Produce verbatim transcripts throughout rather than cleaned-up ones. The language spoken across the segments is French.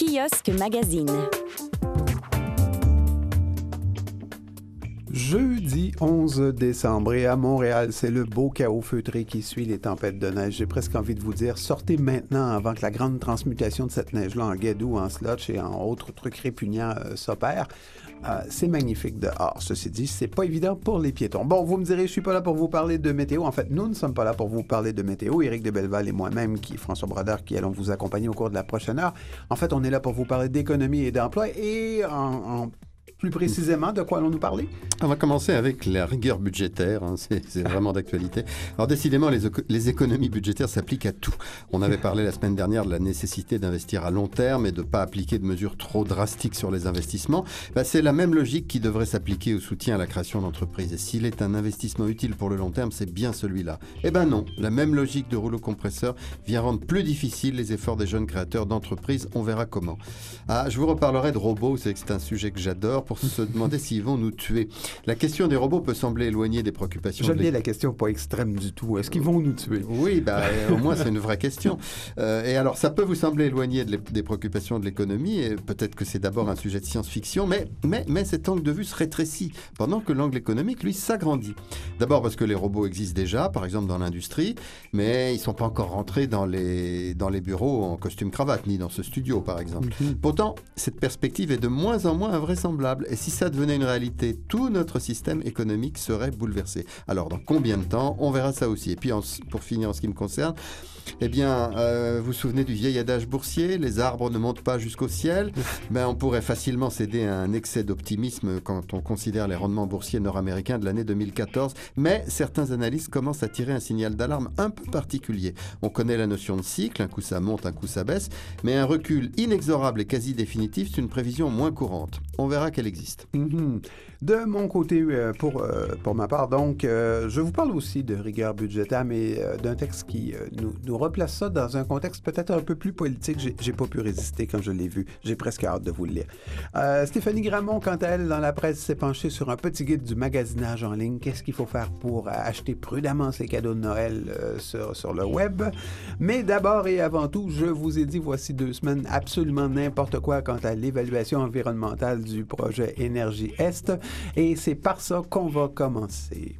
Kiosque Magazine. Jeudi onze décembre, et à Montréal, c'est le beau chaos feutré qui suit les tempêtes de neige. J'ai presque envie de vous dire, sortez maintenant avant que la grande transmutation de cette neige-là en guédou, en slotch et en autres trucs répugnants euh, s'opère. Euh, c'est magnifique dehors. Ceci dit, c'est pas évident pour les piétons. Bon, vous me direz, je suis pas là pour vous parler de météo. En fait, nous ne sommes pas là pour vous parler de météo. Éric de Belleval et moi-même, qui François Brodeur, qui allons vous accompagner au cours de la prochaine heure. En fait, on est là pour vous parler d'économie et d'emploi et en, en plus précisément, de quoi allons-nous parler? On va commencer avec la rigueur budgétaire, hein, c'est, c'est vraiment d'actualité. Alors décidément, les, les économies budgétaires s'appliquent à tout. On avait parlé la semaine dernière de la nécessité d'investir à long terme et de ne pas appliquer de mesures trop drastiques sur les investissements. Ben, c'est la même logique qui devrait s'appliquer au soutien à la création d'entreprises. Et s'il est un investissement utile pour le long terme, c'est bien celui-là. Eh ben non, la même logique de rouleau compresseur vient rendre plus difficiles les efforts des jeunes créateurs d'entreprises. On verra comment. Ah, je vous reparlerai de robots, c'est que c'est un sujet que j'adore, pour se demander s'ils vont nous tuer. La question des robots peut sembler éloignée des préoccupations. J'aime de bien la question pas extrême du tout. Est-ce qu'ils vont nous tuer? Oui, bah, au moins c'est une vraie question. Euh, et alors, ça peut vous sembler éloigné de des préoccupations de l'économie, et peut-être que c'est d'abord un sujet de science-fiction, mais, mais, mais cet angle de vue se rétrécit, pendant que l'angle économique, lui, s'agrandit. D'abord parce que les robots existent déjà, par exemple dans l'industrie, mais ils ne sont pas encore rentrés dans les, dans les bureaux en costume-cravate, ni dans ce studio, par exemple. Mm-hmm. Pourtant, cette perspective est de moins en moins invraisemblable. Et si ça devenait une réalité, tout notre système économique serait bouleversé. Alors, dans combien de temps? On verra ça aussi. Et puis, en, pour finir, en ce qui me concerne, eh bien, euh, vous vous souvenez du vieil adage boursier, les arbres ne montent pas jusqu'au ciel. Ben, on pourrait facilement céder à un excès d'optimisme quand on considère les rendements boursiers nord-américains de l'année deux mille quatorze. Mais certains analystes commencent à tirer un signal d'alarme un peu particulier. On connaît la notion de cycle, un coup ça monte, un coup ça baisse, mais un recul inexorable et quasi définitif, c'est une prévision moins courante. On verra qu'elle existe. Mm-hmm. De mon côté, euh, pour, euh, pour ma part, donc, euh, je vous parle aussi de rigueur budgétaire, mais euh, d'un texte qui euh, nous, nous replace ça dans un contexte peut-être un peu plus politique. J'ai, j'ai pas pu résister quand je l'ai vu. J'ai presque hâte de vous le lire. Euh, Stéphanie Gramont, quant à elle, dans la presse, s'est penchée sur un petit guide du magasinage en ligne. Qu'est-ce qu'il faut faire pour acheter prudemment ses cadeaux de Noël euh, sur, sur le web? Mais d'abord et avant tout, je vous ai dit voici deux semaines absolument n'importe quoi quant à l'évaluation environnementale du projet Énergie Est. Et c'est par ça qu'on va commencer.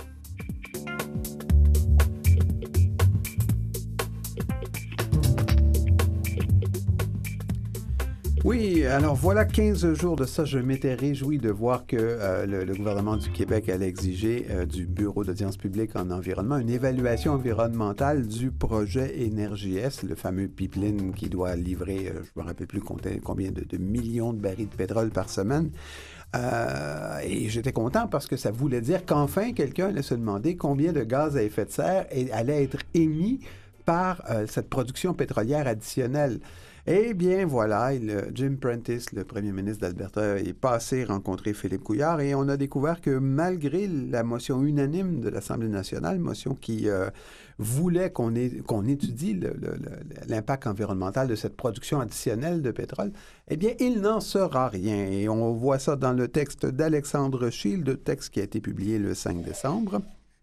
Oui, alors voilà quinze jours de ça, je m'étais réjoui de voir que euh, le, le gouvernement du Québec allait exiger euh, du Bureau d'audience publique en environnement une évaluation environnementale du projet Énergie Est, le fameux pipeline qui doit livrer, euh, je ne me rappelle plus combien de, de millions de barils de pétrole par semaine. Euh, et j'étais content parce que ça voulait dire qu'enfin quelqu'un allait se demander combien de gaz à effet de serre allait être émis par euh, cette production pétrolière additionnelle. Eh bien, voilà, il, Jim Prentice, le premier ministre d'Alberta, est passé rencontrer Philippe Couillard et on a découvert que malgré la motion unanime de l'Assemblée nationale, motion qui euh, voulait qu'on, ait, qu'on étudie le, le, le, l'impact environnemental de cette production additionnelle de pétrole, eh bien, il n'en sera rien. Et on voit ça dans le texte d'Alexandre Shield, le texte qui a été publié le cinq décembre.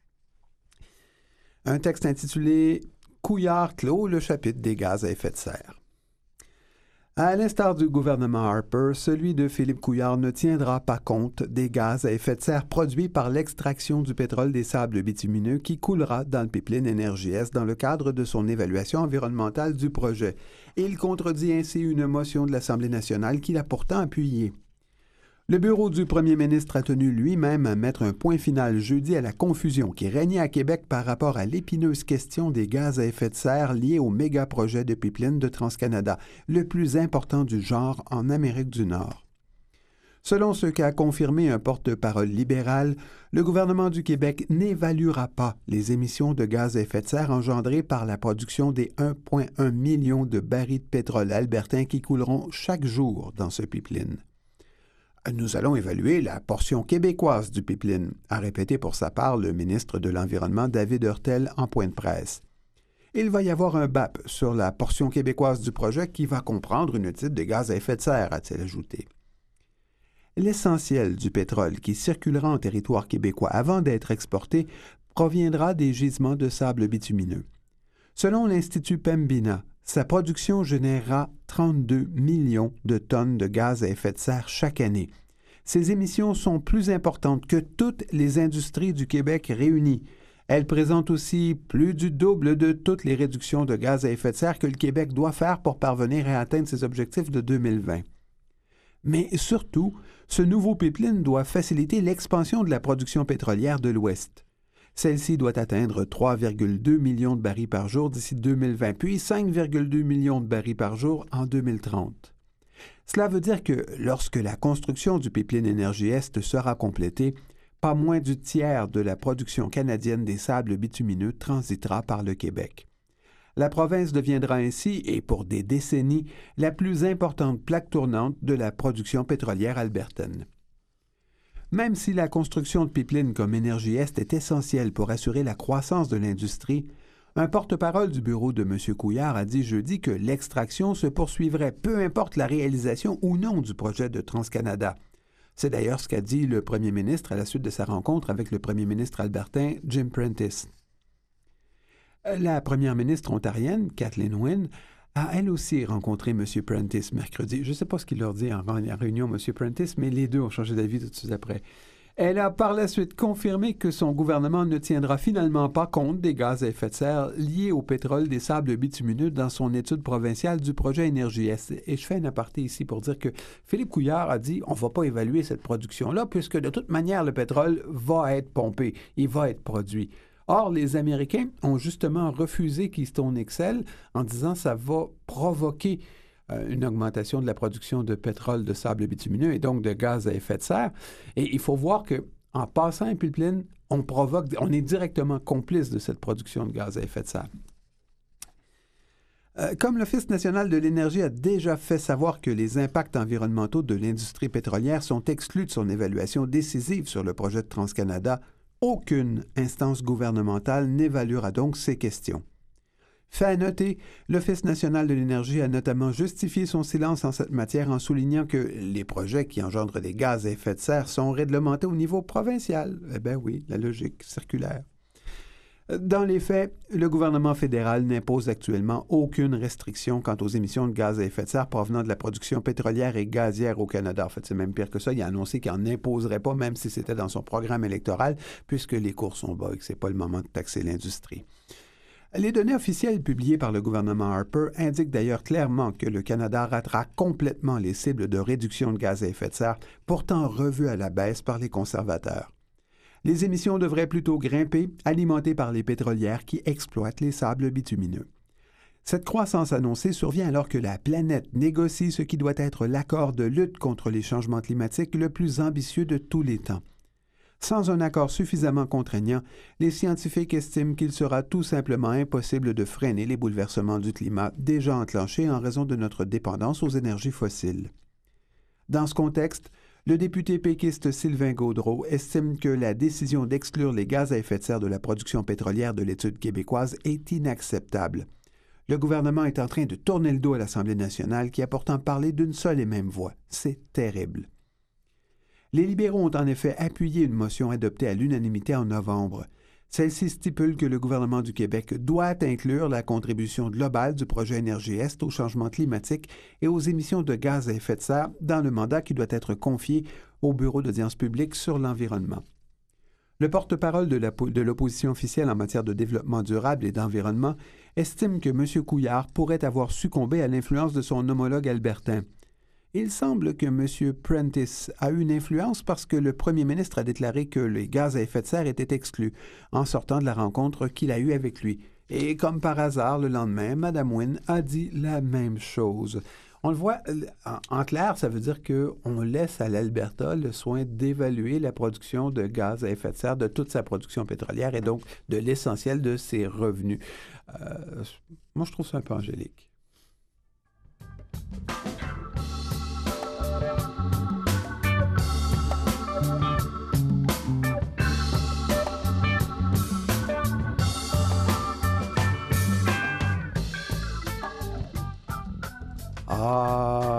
Un texte intitulé « Couillard clôt le chapitre des gaz à effet de serre ». À l'instar du gouvernement Harper, celui de Philippe Couillard ne tiendra pas compte des gaz à effet de serre produits par l'extraction du pétrole des sables bitumineux qui coulera dans le pipeline Énergie Est dans le cadre de son évaluation environnementale du projet. Il contredit ainsi une motion de l'Assemblée nationale qu'il a pourtant appuyée. Le bureau du premier ministre a tenu lui-même à mettre un point final jeudi à la confusion qui régnait à Québec par rapport à l'épineuse question des gaz à effet de serre liés au méga-projet de pipeline de TransCanada, le plus important du genre en Amérique du Nord. Selon ce qu'a confirmé un porte-parole libéral, le gouvernement du Québec n'évaluera pas les émissions de gaz à effet de serre engendrées par la production des un virgule un million de barils de pétrole albertain qui couleront chaque jour dans ce pipeline. Nous allons évaluer la portion québécoise du pipeline, a répété pour sa part le ministre de l'Environnement David Hurtel en point de presse. Il va y avoir un B A P sur la portion québécoise du projet qui va comprendre une étude de gaz à effet de serre, a-t-il ajouté. L'essentiel du pétrole qui circulera en territoire québécois avant d'être exporté proviendra des gisements de sable bitumineux. Selon l'Institut Pembina, Sa production générera trente-deux millions de tonnes de gaz à effet de serre chaque année. Ces émissions sont plus importantes que toutes les industries du Québec réunies. Elles présentent aussi plus du double de toutes les réductions de gaz à effet de serre que le Québec doit faire pour parvenir à atteindre ses objectifs de deux mille vingt. Mais surtout, ce nouveau pipeline doit faciliter l'expansion de la production pétrolière de l'Ouest. Celle-ci doit atteindre trois virgule deux millions de barils par jour d'ici deux mille vingt, puis cinq virgule deux millions de barils par jour en deux mille trente. Cela veut dire que lorsque la construction du pipeline Énergie-Est sera complétée, pas moins du tiers de la production canadienne des sables bitumineux transitera par le Québec. La province deviendra ainsi, et pour des décennies, la plus importante plaque tournante de la production pétrolière albertaine. Même si la construction de pipelines comme Énergie-Est est essentielle pour assurer la croissance de l'industrie, un porte-parole du bureau de M. Couillard a dit jeudi que l'extraction se poursuivrait peu importe la réalisation ou non du projet de TransCanada. C'est d'ailleurs ce qu'a dit le premier ministre à la suite de sa rencontre avec le premier ministre albertain Jim Prentice. La première ministre ontarienne, Kathleen Wynne, a elle aussi rencontré M. Prentice mercredi. Je ne sais pas ce qu'il leur dit en réunion, M. Prentice, mais les deux ont changé d'avis tout de suite après. Elle a par la suite confirmé que son gouvernement ne tiendra finalement pas compte des gaz à effet de serre liés au pétrole des sables bitumineux dans son étude provinciale du projet Énergie-Est. Et je fais un aparté ici pour dire que Philippe Couillard a dit on ne va pas évaluer cette production-là puisque de toute manière, le pétrole va être pompé, il va être produit. Or, les Américains ont justement refusé Keystone X L en disant que ça va provoquer euh, une augmentation de la production de pétrole de sable bitumineux et donc de gaz à effet de serre. Et il faut voir qu'en passant un pipeline, on provoque, on est directement complice de cette production de gaz à effet de serre. Euh, comme l'Office national de l'énergie a déjà fait savoir que les impacts environnementaux de l'industrie pétrolière sont exclus de son évaluation décisive sur le projet de TransCanada, aucune instance gouvernementale n'évaluera donc ces questions. Fait à noter, l'Office national de l'énergie a notamment justifié son silence en cette matière en soulignant que les projets qui engendrent des gaz à effet de serre sont réglementés au niveau provincial. Eh bien oui, la logique circulaire. Dans les faits, le gouvernement fédéral n'impose actuellement aucune restriction quant aux émissions de gaz à effet de serre provenant de la production pétrolière et gazière au Canada. En fait, c'est même pire que ça. Il a annoncé qu'il n'en imposerait pas, même si c'était dans son programme électoral, puisque les cours sont bas et que ce n'est pas le moment de taxer l'industrie. Les données officielles publiées par le gouvernement Harper indiquent d'ailleurs clairement que le Canada ratera complètement les cibles de réduction de gaz à effet de serre, pourtant revues à la baisse par les conservateurs. Les émissions devraient plutôt grimper, alimentées par les pétrolières qui exploitent les sables bitumineux. Cette croissance annoncée survient alors que la planète négocie ce qui doit être l'accord de lutte contre les changements climatiques le plus ambitieux de tous les temps. Sans un accord suffisamment contraignant, les scientifiques estiment qu'il sera tout simplement impossible de freiner les bouleversements du climat déjà enclenchés en raison de notre dépendance aux énergies fossiles. Dans ce contexte, le député péquiste Sylvain Gaudreault estime que la décision d'exclure les gaz à effet de serre de la production pétrolière de l'étude québécoise est inacceptable. Le gouvernement est en train de tourner le dos à l'Assemblée nationale qui a pourtant parlé d'une seule et même voix. C'est terrible. Les libéraux ont en effet appuyé une motion adoptée à l'unanimité en novembre. Celle-ci stipule que le gouvernement du Québec doit inclure la contribution globale du projet Énergie-Est au changement climatique et aux émissions de gaz à effet de serre dans le mandat qui doit être confié au Bureau d'audience publique sur l'environnement. Le porte-parole de, la, de l'opposition officielle en matière de développement durable et d'environnement estime que M. Couillard pourrait avoir succombé à l'influence de son homologue albertain. Il semble que M. Prentice a eu une influence parce que le premier ministre a déclaré que les gaz à effet de serre étaient exclus en sortant de la rencontre qu'il a eue avec lui. Et comme par hasard, le lendemain, Mme Wynne a dit la même chose. On le voit, en, en clair, ça veut dire qu'on laisse à l'Alberta le soin d'évaluer la production de gaz à effet de serre de toute sa production pétrolière et donc de l'essentiel de ses revenus. Euh, moi, je trouve ça un peu angélique. Ah,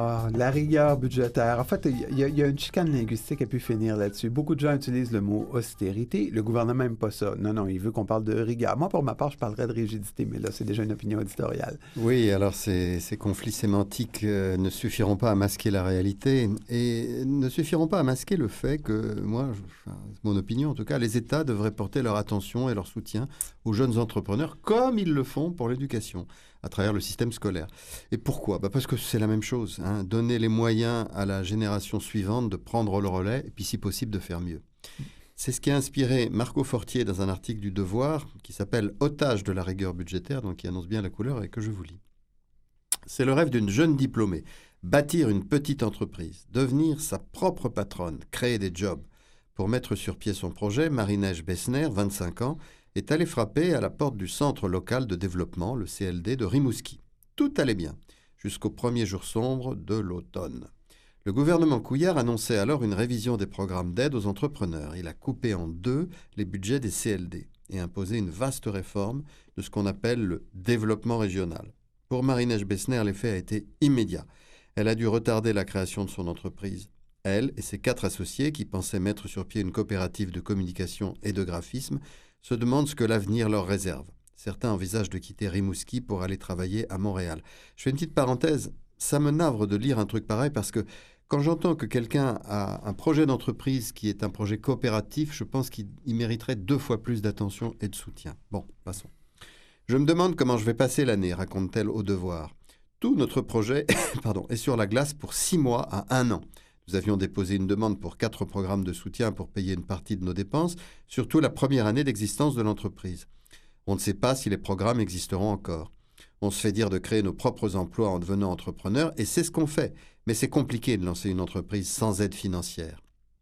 la rigueur budgétaire. En fait, il y, y, y a une chicane linguistique qui a pu finir là-dessus. Beaucoup de gens utilisent le mot austérité. Le gouvernement n'aime pas ça. Non, non, il veut qu'on parle de rigueur. Moi, pour ma part, je parlerais de rigidité, mais là, c'est déjà une opinion éditoriale. Oui, alors ces, ces conflits sémantiques euh, ne suffiront pas à masquer la réalité et ne suffiront pas à masquer le fait que, moi, je, enfin, c'est mon opinion en tout cas, les États devraient porter leur attention et leur soutien aux jeunes entrepreneurs comme ils le font pour l'éducation, à travers le système scolaire. Et pourquoi ? Bah parce que c'est la même chose, hein, donner les moyens à la génération suivante de prendre le relais et puis si possible de faire mieux. C'est ce qui a inspiré Marco Fortier dans un article du Devoir qui s'appelle « Otage de la rigueur budgétaire », donc qui annonce bien la couleur et que je vous lis. C'est le rêve d'une jeune diplômée, bâtir une petite entreprise, devenir sa propre patronne, créer des jobs. Pour mettre sur pied son projet, Marie-Neige Bessner, vingt-cinq ans, est allée frapper à la porte du Centre local de développement, le C L D, de Rimouski. Tout allait bien, jusqu'au premier jour sombre de l'automne. Le gouvernement Couillard annonçait alors une révision des programmes d'aide aux entrepreneurs. Il a coupé en deux les budgets des C L D et imposé une vaste réforme de ce qu'on appelle le développement régional. Pour Marie-Neige Bessner, l'effet a été immédiat. Elle a dû retarder la création de son entreprise. Elle et ses quatre associés, qui pensaient mettre sur pied une coopérative de communication et de graphisme, se demandent ce que l'avenir leur réserve. Certains envisagent de quitter Rimouski pour aller travailler à Montréal. Je fais une petite parenthèse. Ça me navre de lire un truc pareil parce que quand j'entends que quelqu'un a un projet d'entreprise qui est un projet coopératif, je pense qu'il mériterait deux fois plus d'attention et de soutien. Bon, passons. Je me demande comment je vais passer l'année, raconte-t-elle au Devoir. Tout notre projet pardon, est sur la glace pour six mois à un an. Nous avions déposé une demande pour quatre programmes de soutien pour payer une partie de nos dépenses, surtout la première année d'existence de l'entreprise. On ne sait pas si les programmes existeront encore. On se fait dire de créer nos propres emplois en devenant entrepreneur, et c'est ce qu'on fait. Mais c'est compliqué de lancer une entreprise sans aide financière.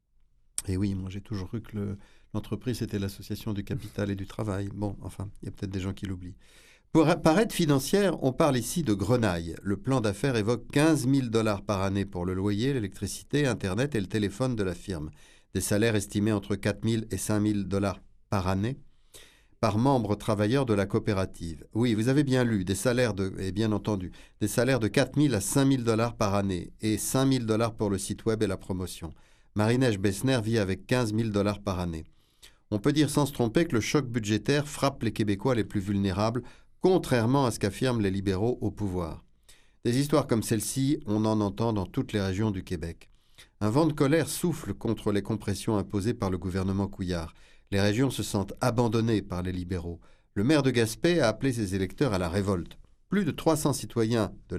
Et oui, moi j'ai toujours cru que le, l'entreprise c'était l'association du capital et du travail. Bon, enfin, il y a peut-être des gens qui l'oublient. Pour, par aide financière, on parle ici de grenaille. Le plan d'affaires évoque quinze mille dollars par année pour le loyer, l'électricité, Internet et le téléphone de la firme. Des salaires estimés entre quatre mille et cinq mille dollars par année par membre travailleur de la coopérative. Oui, vous avez bien lu, des salaires de, et bien entendu, des salaires de quatre mille à cinq mille dollars par année et cinq mille dollars pour le site web et la promotion. Marie-Neige Bessner vit avec quinze mille dollars par année. On peut dire sans se tromper que le choc budgétaire frappe les Québécois les plus vulnérables, contrairement à ce qu'affirment les libéraux au pouvoir. Des histoires comme celle-ci, on en entend dans toutes les régions du Québec. Un vent de colère souffle contre les compressions imposées par le gouvernement Couillard. Les régions se sentent abandonnées par les libéraux. Le maire de Gaspé a appelé ses électeurs à la révolte. Plus de trois cents citoyens de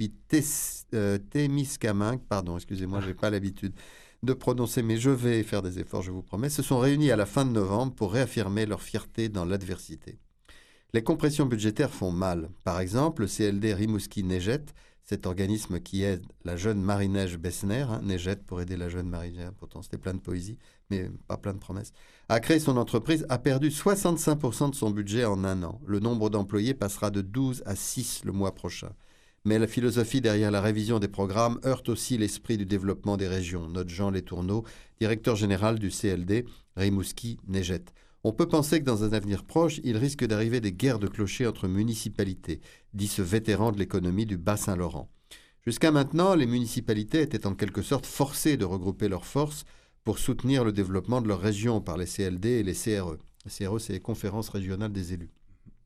l'Abitibi-Témiscamingue, pardon, excusez-moi, je n'ai pas l'habitude de prononcer, mais je vais faire des efforts, je vous promets, se sont réunis à la fin de novembre pour réaffirmer leur fierté dans l'adversité. Les compressions budgétaires font mal. Par exemple, le C L D Rimouski-Neigette, cet organisme qui aide la jeune Marie-Neige Bessner, hein, Neigette pour aider la jeune Marie-Neige, pourtant c'était plein de poésie, mais pas plein de promesses, a créé son entreprise, a perdu soixante-cinq pour cent de son budget en un an. Le nombre d'employés passera de douze à six le mois prochain. Mais la philosophie derrière la révision des programmes heurte aussi l'esprit du développement des régions, note Jean Letourneau, directeur général du C L D Rimouski-Neigette. On peut penser que dans un avenir proche, il risque d'arriver des guerres de clochers entre municipalités, dit ce vétéran de l'économie du Bas-Saint-Laurent. Jusqu'à maintenant, les municipalités étaient en quelque sorte forcées de regrouper leurs forces pour soutenir le développement de leur région par les C L D et les C R E. Les C R E, c'est les conférences régionales des élus.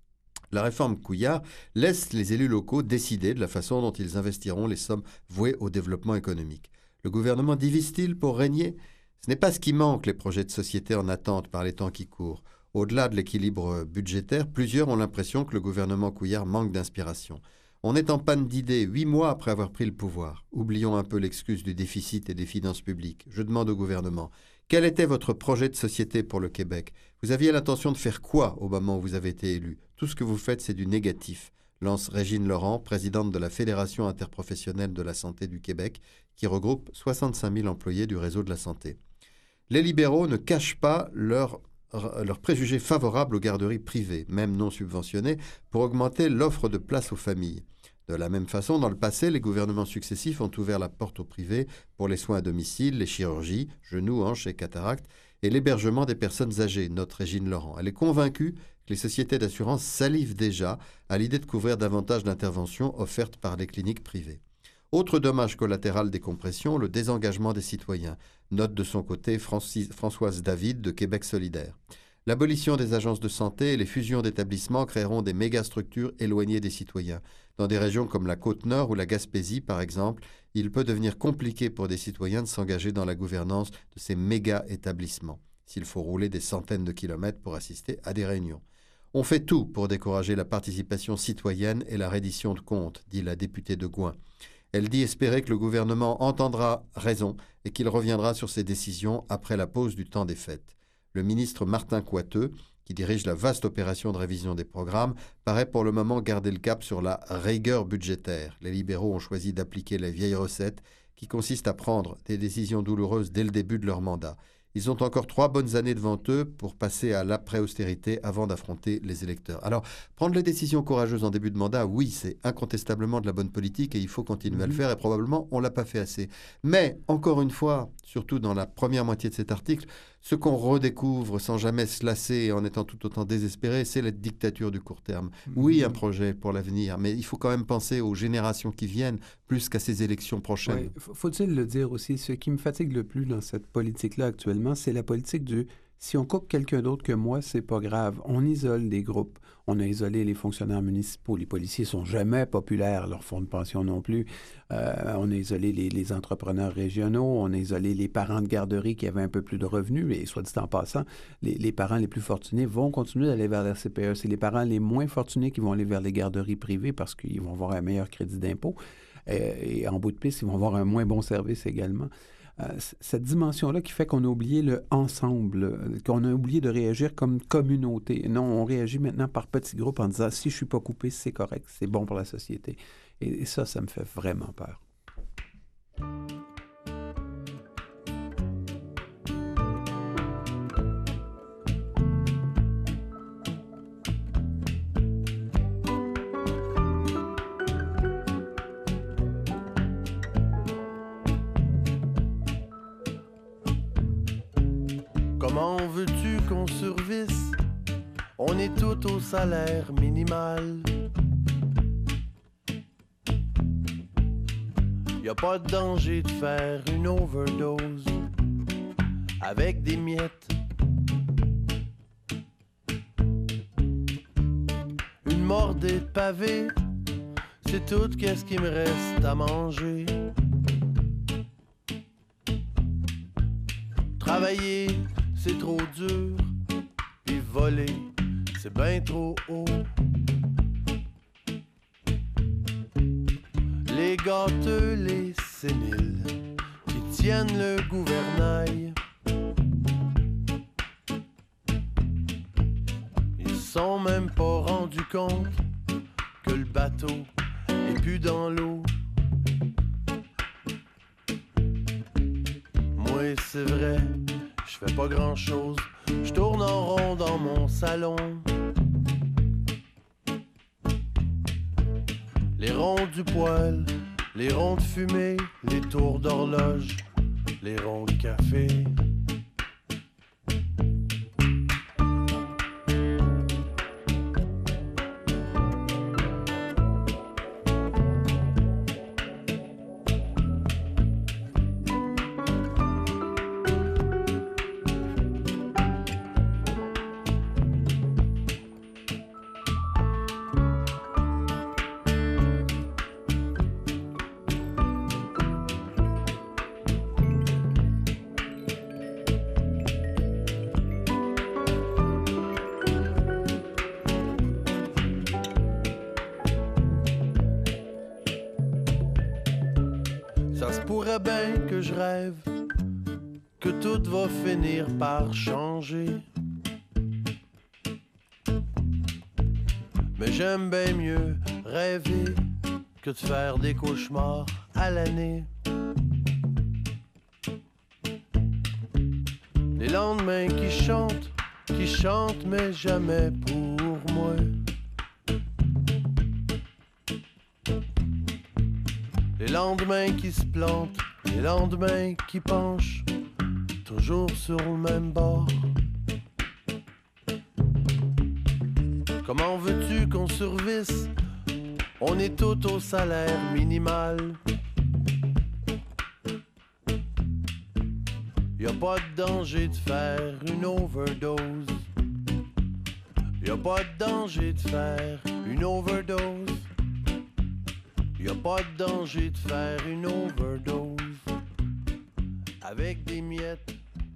La réforme Couillard laisse les élus locaux décider de la façon dont ils investiront les sommes vouées au développement économique. Le gouvernement divise-t-il pour régner ? Ce n'est pas ce qui manque, les projets de société en attente par les temps qui courent. Au-delà de l'équilibre budgétaire, plusieurs ont l'impression que le gouvernement Couillard manque d'inspiration. On est en panne d'idées huit mois après avoir pris le pouvoir. Oublions un peu l'excuse du déficit et des finances publiques. Je demande au gouvernement, quel était votre projet de société pour le Québec ? Vous aviez l'intention de faire quoi au moment où vous avez été élu ? Tout ce que vous faites, c'est du négatif, lance Régine Laurent, présidente de la Fédération interprofessionnelle de la santé du Québec, qui regroupe soixante-cinq mille employés du réseau de la santé. Les libéraux ne cachent pas leur, leur préjugé favorable aux garderies privées, même non subventionnées, pour augmenter l'offre de places aux familles. De la même façon, dans le passé, les gouvernements successifs ont ouvert la porte au privé pour les soins à domicile, les chirurgies, genoux, hanches et cataractes, et l'hébergement des personnes âgées, note Régine Laurent. Elle est convaincue que les sociétés d'assurance salivent déjà à l'idée de couvrir davantage d'interventions offertes par les cliniques privées. Autre dommage collatéral des compressions, le désengagement des citoyens. Note de son côté Francis, Françoise David de Québec solidaire. L'abolition des agences de santé et les fusions d'établissements créeront des mégastructures éloignées des citoyens. Dans des régions comme la Côte-Nord ou la Gaspésie, par exemple, il peut devenir compliqué pour des citoyens de s'engager dans la gouvernance de ces méga-établissements, s'il faut rouler des centaines de kilomètres pour assister à des réunions. On fait tout pour décourager la participation citoyenne et la reddition de comptes, dit la députée de Gouin. Elle dit espérer que le gouvernement entendra raison et qu'il reviendra sur ses décisions après la pause du temps des fêtes. Le ministre Martin Coiteux, qui dirige la vaste opération de révision des programmes, paraît pour le moment garder le cap sur la rigueur budgétaire. Les libéraux ont choisi d'appliquer la vieille recette qui consiste à prendre des décisions douloureuses dès le début de leur mandat. Ils ont encore trois bonnes années devant eux pour passer à l'après-austérité avant d'affronter les électeurs. Alors, prendre les décisions courageuses en début de mandat, oui, c'est incontestablement de la bonne politique et il faut continuer mmh. à le faire et probablement on ne l'a pas fait assez. Mais, encore une fois, surtout dans la première moitié de cet article, ce qu'on redécouvre sans jamais se lasser et en étant tout autant désespéré, c'est la dictature du court terme. Mmh. Oui, un projet pour l'avenir, mais il faut quand même penser aux générations qui viennent plus qu'à ces élections prochaines. Oui, faut-il le dire aussi, ce qui me fatigue le plus dans cette politique-là actuellement, c'est la politique du « si on coupe quelqu'un d'autre que moi, c'est pas grave ». On isole des groupes. On a isolé les fonctionnaires municipaux. Les policiers sont jamais populaires, leur fonds de pension non plus. Euh, on a isolé les, les entrepreneurs régionaux. On a isolé les parents de garderie qui avaient un peu plus de revenus. Et soit dit en passant, les, les parents les plus fortunés vont continuer d'aller vers la C P E. C'est les parents les moins fortunés qui vont aller vers les garderies privées parce qu'ils vont avoir un meilleur crédit d'impôt. Et, et en bout de piste, ils vont avoir un moins bon service également. Euh, cette dimension-là qui fait qu'on a oublié le ensemble, euh, qu'on a oublié de réagir comme communauté. Non, on réagit maintenant par petits groupes en disant « si je ne suis pas coupé, c'est correct, c'est bon pour la société ». Et, et ça, ça me fait vraiment peur. Comment veux-tu qu'on survisse? On est tous au salaire minimal. Y a pas de danger de faire une overdose avec des miettes. Une mordée de pavé, c'est tout qu'est-ce qui me reste à manger. Travailler, c'est trop dur, puis voler, c'est ben trop haut. Les gâteux, les séniles, qui tiennent le gouvernail, ils sont même pas rendus compte que le bateau est plus dans l'eau. Moi, c'est vrai, je fais pas grand-chose, je tourne en rond dans mon salon. Les ronds du poêle, les ronds de fumée, les tours d'horloge, les ronds de café. Pourrait bien que je rêve que tout va finir par changer, mais j'aime bien mieux rêver que de faire des cauchemars à l'année. Les lendemains qui chantent, qui chantent mais jamais pour moi. Les lendemains qui se plantent, les lendemains qui penchent, toujours sur le même bord. Comment veux-tu qu'on survisse? On est tous au salaire minimal. Y a pas de danger de faire une overdose. Y a pas de danger de faire une overdose. Y a pas de danger de faire une overdose avec des miettes.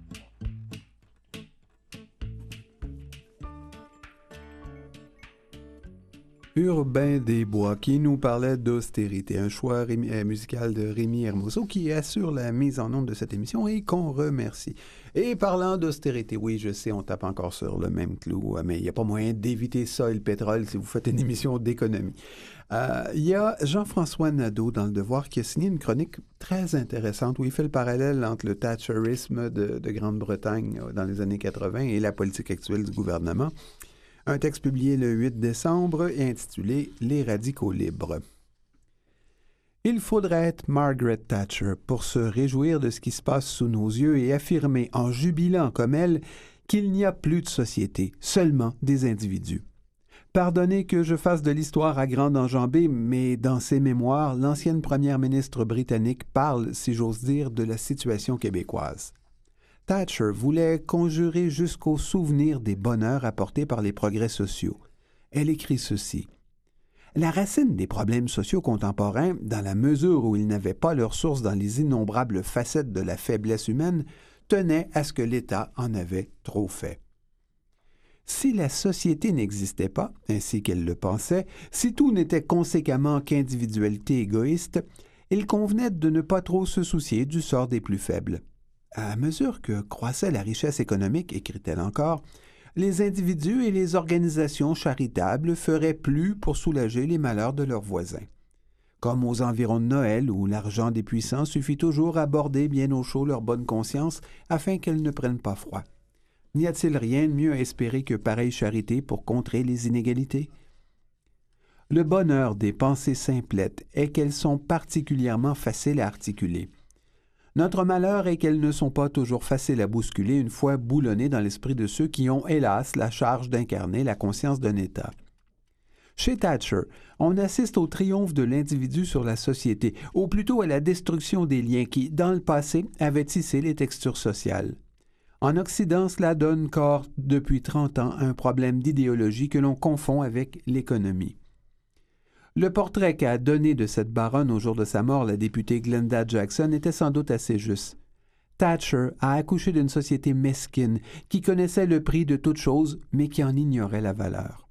Urbain Desbois qui nous parlait d'austérité, un choix Rémi, euh, musical de Rémi Hermoso qui assure la mise en onde de cette émission et qu'on remercie. Et parlant d'austérité, oui, je sais, on tape encore sur le même clou, mais il n'y a pas moyen d'éviter ça et le pétrole si vous faites une émission d'économie. Euh, il y a Jean-François Nadeau dans Le Devoir qui a signé une chronique très intéressante où il fait le parallèle entre le thatcherisme de, de Grande-Bretagne dans les années quatre-vingt et la politique actuelle du gouvernement. Un texte publié le huit décembre et intitulé « Les radicaux libres ». Il faudrait être Margaret Thatcher pour se réjouir de ce qui se passe sous nos yeux et affirmer en jubilant comme elle qu'il n'y a plus de société, seulement des individus. Pardonnez que je fasse de l'histoire à grande enjambée, mais dans ses mémoires, l'ancienne première ministre britannique parle, si j'ose dire, de la situation québécoise. Thatcher voulait conjurer jusqu'au souvenir des bonheurs apportés par les progrès sociaux. Elle écrit ceci. « La racine des problèmes sociaux contemporains, dans la mesure où ils n'avaient pas leur source dans les innombrables facettes de la faiblesse humaine, tenait à ce que l'État en avait trop fait. Si la société n'existait pas, ainsi qu'elle le pensait, si tout n'était conséquemment qu'individualité égoïste, il convenait de ne pas trop se soucier du sort des plus faibles. À mesure que croissait la richesse économique, écrit-elle encore, les individus et les organisations charitables feraient plus pour soulager les malheurs de leurs voisins. Comme aux environs de Noël, où l'argent des puissants suffit toujours à border bien au chaud leur bonne conscience afin qu'elles ne prennent pas froid. N'y a-t-il rien de mieux à espérer que pareille charité pour contrer les inégalités? Le bonheur des pensées simplettes est qu'elles sont particulièrement faciles à articuler. Notre malheur est qu'elles ne sont pas toujours faciles à bousculer une fois boulonnées dans l'esprit de ceux qui ont, hélas, la charge d'incarner la conscience d'un État. Chez Thatcher, on assiste au triomphe de l'individu sur la société, ou plutôt à la destruction des liens qui, dans le passé, avaient tissé les textures sociales. En Occident, cela donne corps depuis trente ans à un problème d'idéologie que l'on confond avec l'économie. Le portrait qu'a donné de cette baronne au jour de sa mort la députée Glenda Jackson était sans doute assez juste. Thatcher a accouché d'une société mesquine qui connaissait le prix de toute chose, mais qui en ignorait la valeur.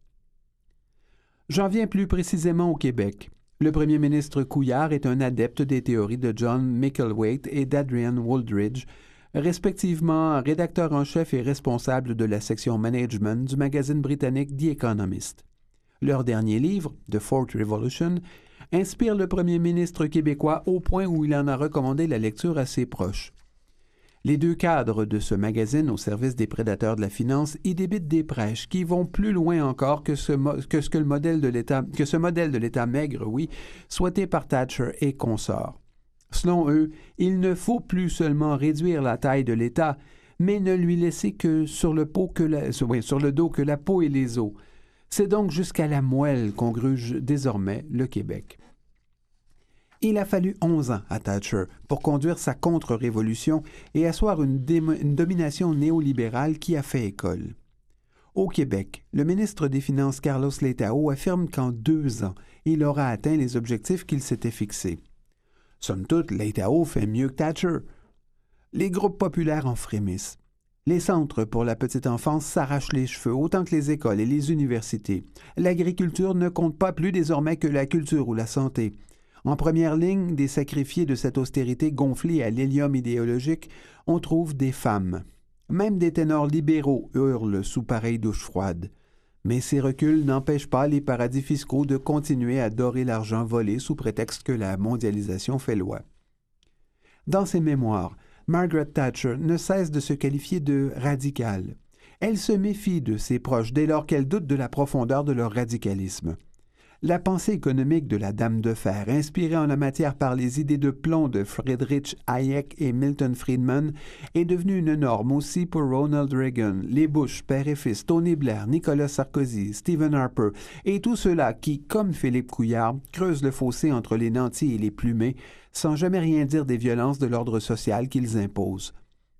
J'en viens plus précisément au Québec. Le premier ministre Couillard est un adepte des théories de John Micklethwait et d'Adrian Wooldridge, respectivement rédacteur en chef et responsable de la section management du magazine britannique The Economist. Leur dernier livre, The Fourth Revolution, inspire le premier ministre québécois au point où il en a recommandé la lecture à ses proches. Les deux cadres de ce magazine au service des prédateurs de la finance y débitent des prêches qui vont plus loin encore que ce, mo- que ce que le modèle de l'État, que ce modèle de l'État maigre, oui, souhaité par Thatcher et consorts. Selon eux, il ne faut plus seulement réduire la taille de l'État, mais ne lui laisser que sur le, pot que la, oui, sur le dos que la peau et les os. C'est donc jusqu'à la moelle qu'on gruge désormais le Québec. Il a fallu onze ans à Thatcher pour conduire sa contre-révolution et asseoir une, dé- une domination néolibérale qui a fait école. Au Québec, le ministre des Finances Carlos Letao affirme qu'en deux ans, il aura atteint les objectifs qu'il s'était fixés. Somme toute, Letao fait mieux que Thatcher. Les groupes populaires en frémissent. Les centres pour la petite enfance s'arrachent les cheveux autant que les écoles et les universités. L'agriculture ne compte pas plus désormais que la culture ou la santé. En première ligne des sacrifiés de cette austérité gonflée à l'hélium idéologique, on trouve des femmes. Même des ténors libéraux hurlent sous pareille douche froide. Mais ces reculs n'empêchent pas les paradis fiscaux de continuer à dorer l'argent volé sous prétexte que la mondialisation fait loi. Dans ses mémoires, Margaret Thatcher ne cesse de se qualifier de radicale. Elle se méfie de ses proches dès lors qu'elle doute de la profondeur de leur radicalisme. La pensée économique de la Dame de Fer, inspirée en la matière par les idées de plomb de Friedrich Hayek et Milton Friedman, est devenue une norme aussi pour Ronald Reagan, les Bush, père et fils, Tony Blair, Nicolas Sarkozy, Stephen Harper, et tous ceux-là qui, comme Philippe Couillard, creusent le fossé entre les nantis et les plumés, sans jamais rien dire des violences de l'ordre social qu'ils imposent.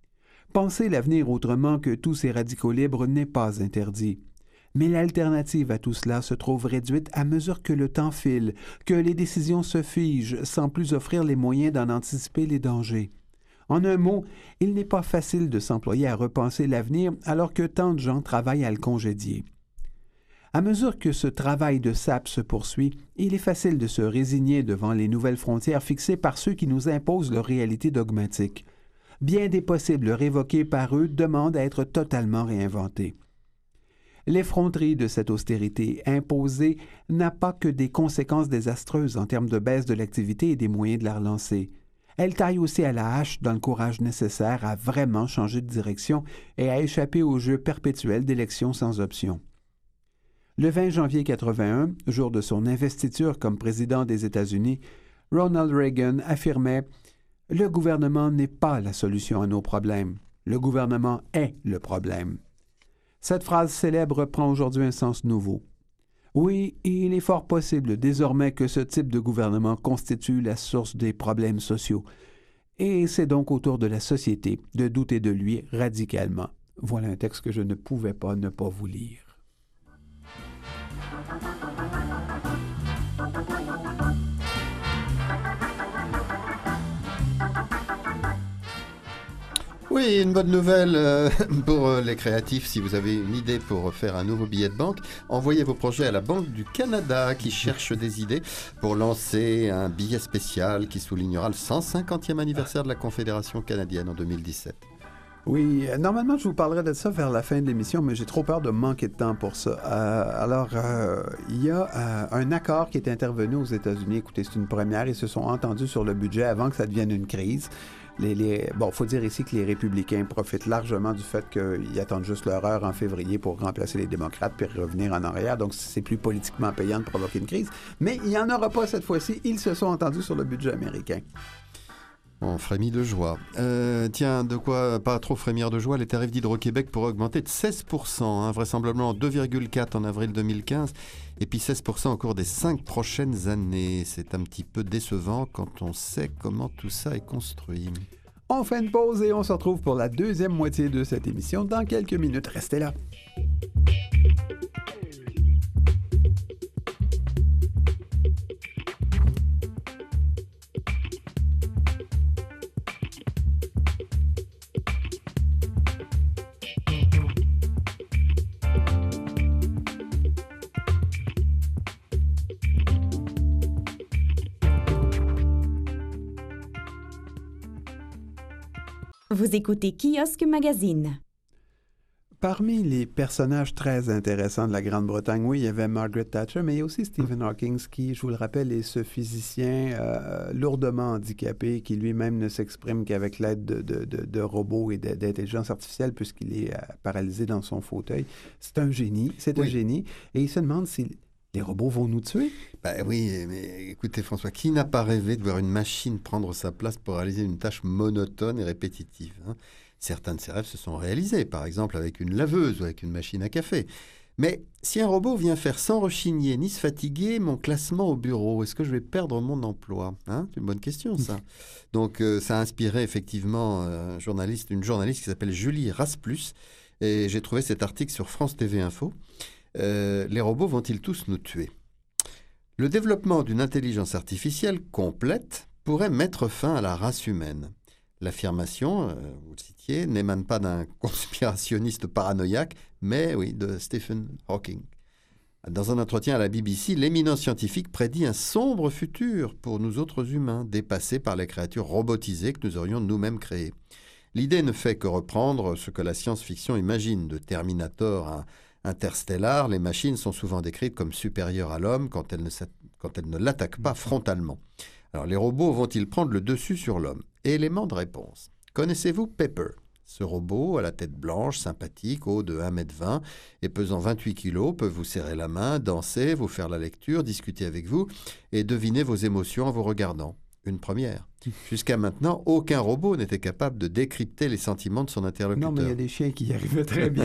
Penser l'avenir autrement que tous ces radicaux libres n'est pas interdit. Mais l'alternative à tout cela se trouve réduite à mesure que le temps file, que les décisions se figent sans plus offrir les moyens d'en anticiper les dangers. En un mot, il n'est pas facile de s'employer à repenser l'avenir alors que tant de gens travaillent à le congédier. À mesure que ce travail de sape se poursuit, il est facile de se résigner devant les nouvelles frontières fixées par ceux qui nous imposent leur réalité dogmatique. Bien des possibles révoqués par eux demandent à être totalement réinventés. L'effronterie de cette austérité imposée n'a pas que des conséquences désastreuses en termes de baisse de l'activité et des moyens de la relancer. Elle taille aussi à la hache dans le courage nécessaire à vraiment changer de direction et à échapper au jeu perpétuel d'élections sans option. Le vingt janvier quatre-vingt-un, jour de son investiture comme président des États-Unis, Ronald Reagan affirmait « Le gouvernement n'est pas la solution à nos problèmes. Le gouvernement est le problème. » Cette phrase célèbre prend aujourd'hui un sens nouveau. Oui, il est fort possible désormais que ce type de gouvernement constitue la source des problèmes sociaux. Et c'est donc au tour de la société de douter de lui radicalement. Voilà un texte que je ne pouvais pas ne pas vous lire. Oui, une bonne nouvelle euh, pour euh, les créatifs. Si vous avez une idée pour faire un nouveau billet de banque, envoyez vos projets à la Banque du Canada qui cherche des idées pour lancer un billet spécial qui soulignera le cent cinquantième anniversaire de la Confédération canadienne en deux mille dix-sept. Oui, euh, normalement, je vous parlerai de ça vers la fin de l'émission, mais j'ai trop peur de manquer de temps pour ça. Euh, alors, euh, il y a euh, un accord qui est intervenu aux États-Unis. Écoutez, c'est une première. Ils se sont entendus sur le budget avant que ça devienne une crise. Les, les... Bon, il faut dire ici que les républicains profitent largement du fait qu'ils attendent juste leur heure en février pour remplacer les démocrates puis revenir en arrière. Donc, c'est plus politiquement payant de provoquer une crise. Mais il n'y en aura pas cette fois-ci. Ils se sont entendus sur le budget américain. On frémit de joie. Euh, tiens, de quoi pas trop frémir de joie, les tarifs d'Hydro-Québec pourraient augmenter de seize pour cent, hein, vraisemblablement deux virgule quatre en avril deux mille quinze, et puis seize pour cent au cours des cinq prochaines années. C'est un petit peu décevant quand on sait comment tout ça est construit. On fait une pause et on se retrouve pour la deuxième moitié de cette émission dans quelques minutes. Restez là. Vous écoutez Kiosque Magazine. Parmi les personnages très intéressants de la Grande-Bretagne, oui, il y avait Margaret Thatcher, mais il y a aussi Stephen Hawking, qui, je vous le rappelle, est ce physicien euh, lourdement handicapé qui lui-même ne s'exprime qu'avec l'aide de, de, de, de robots et de, d'intelligence artificielle puisqu'il est euh, paralysé dans son fauteuil. C'est un génie, c'est oui. un génie. Et il se demande si les robots vont nous tuer. Ben oui, mais écoutez François, qui n'a pas rêvé de voir une machine prendre sa place pour réaliser une tâche monotone et répétitive, hein? Certains de ces rêves se sont réalisés, par exemple avec une laveuse ou avec une machine à café. Mais si un robot vient faire sans rechigner ni se fatiguer mon classement au bureau, est-ce que je vais perdre mon emploi, hein? C'est une bonne question, ça. Donc, euh, ça a inspiré effectivement un journaliste, une journaliste qui s'appelle Julie Rasplus. Et j'ai trouvé cet article sur France T V Info. Euh, les robots vont-ils tous nous tuer ? Le développement d'une intelligence artificielle complète pourrait mettre fin à la race humaine. L'affirmation, euh, vous le citiez, n'émane pas d'un conspirationniste paranoïaque, mais oui, de Stephen Hawking. Dans un entretien à la B B C, l'éminent scientifique prédit un sombre futur pour nous autres humains, dépassés par les créatures robotisées que nous aurions nous-mêmes créées. L'idée ne fait que reprendre ce que la science-fiction imagine, de Terminator à Interstellar. Les machines sont souvent décrites comme supérieures à l'homme quand elles ne, quand elles ne l'attaquent pas frontalement. Alors, les robots vont-ils prendre le dessus sur l'homme ? Élément de réponse. Connaissez-vous Pepper ? Ce robot, à la tête blanche, sympathique, haut de un mètre vingt et pesant vingt-huit kilos, peut vous serrer la main, danser, vous faire la lecture, discuter avec vous et deviner vos émotions en vous regardant. Une première. Jusqu'à maintenant, aucun robot n'était capable de décrypter les sentiments de son interlocuteur. Non, mais il y a des chiens qui y arrivaient très bien.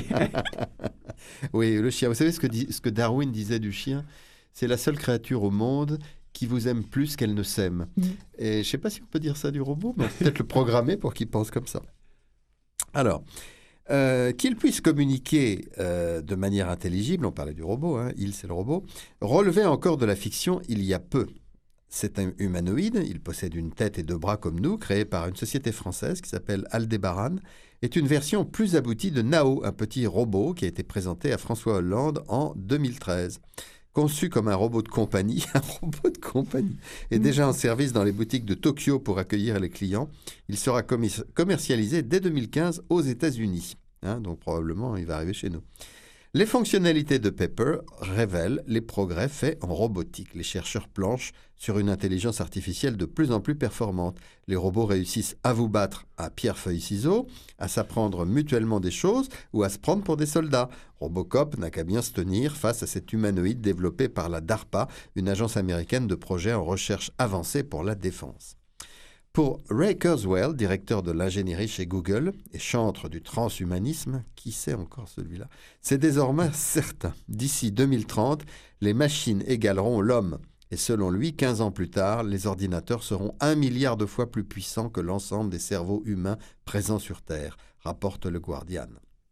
Oui, le chien. Vous savez ce que, dit, ce que Darwin disait du chien ? C'est la seule créature au monde qui vous aime plus qu'elle ne s'aime. Mmh. Et je ne sais pas si on peut dire ça du robot, mais on peut peut-être le programmer pour qu'il pense comme ça. Alors, euh, qu'il puisse communiquer euh, de manière intelligible, on parlait du robot, hein, il c'est le robot, relevait encore de la fiction il y a peu. C'est un humanoïde, il possède une tête et deux bras comme nous, créé par une société française qui s'appelle Aldébaran, est une version plus aboutie de Nao, un petit robot qui a été présenté à François Hollande en deux mille treize. Conçu comme un robot de compagnie, un robot de compagnie est déjà en service dans les boutiques de Tokyo pour accueillir les clients. Il sera commis- commercialisé dès deux mille quinze aux États-Unis. Hein, donc probablement, il va arriver chez nous. Les fonctionnalités de Pepper révèlent les progrès faits en robotique. Les chercheurs planchent sur une intelligence artificielle de plus en plus performante. Les robots réussissent à vous battre à pierre-feuille-ciseaux, à s'apprendre mutuellement des choses ou à se prendre pour des soldats. Robocop n'a qu'à bien se tenir face à cet humanoïde développé par la DARPA, une agence américaine de projets en recherche avancée pour la défense. Pour Ray Kurzweil, directeur de l'ingénierie chez Google et chantre du transhumanisme, qui sait encore celui-là, c'est désormais certain. D'ici deux mille trente, les machines égaleront l'homme. Et selon lui, quinze ans plus tard, les ordinateurs seront un milliard de fois plus puissants que l'ensemble des cerveaux humains présents sur Terre, rapporte le Guardian.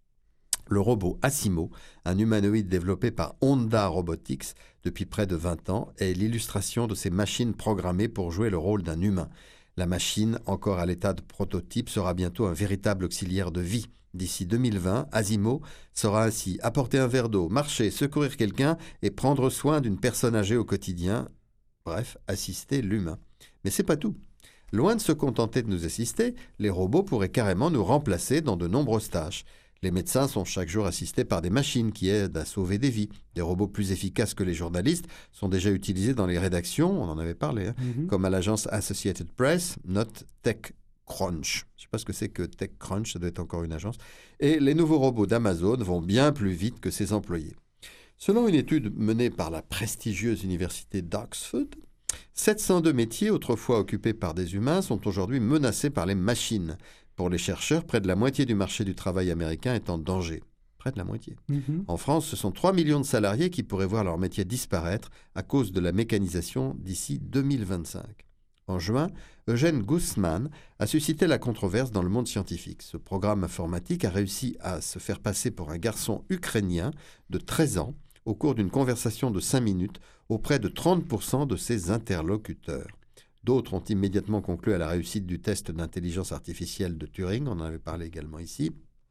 Le robot Asimo, un humanoïde développé par Honda Robotics depuis près de vingt ans, est l'illustration de ces machines programmées pour jouer le rôle d'un humain. La machine, encore à l'état de prototype, sera bientôt un véritable auxiliaire de vie. D'ici deux mille vingt, Asimo saura ainsi apporter un verre d'eau, marcher, secourir quelqu'un et prendre soin d'une personne âgée au quotidien. Bref, assister l'humain. Mais c'est pas tout. Loin de se contenter de nous assister, les robots pourraient carrément nous remplacer dans de nombreuses tâches. Les médecins sont chaque jour assistés par des machines qui aident à sauver des vies. Des robots plus efficaces que les journalistes sont déjà utilisés dans les rédactions, on en avait parlé, hein, mm-hmm. comme à l'agence Associated Press, note TechCrunch. Je ne sais pas ce que c'est que TechCrunch, ça doit être encore une agence. Et les nouveaux robots d'Amazon vont bien plus vite que ses employés. Selon une étude menée par la prestigieuse université d'Oxford, sept cent deux métiers autrefois occupés par des humains sont aujourd'hui menacés par les machines. Pour les chercheurs, près de la moitié du marché du travail américain est en danger. Près de la moitié. Mm-hmm. En France, ce sont trois millions de salariés qui pourraient voir leur métier disparaître à cause de la mécanisation d'ici deux mille vingt-cinq. En juin, Eugène Guzman a suscité la controverse dans le monde scientifique. Ce programme informatique a réussi à se faire passer pour un garçon ukrainien de treize ans au cours d'une conversation de cinq minutes auprès de trente pour cent de ses interlocuteurs. D'autres ont immédiatement conclu à la réussite du test d'intelligence artificielle de Turing, on en avait parlé également ici.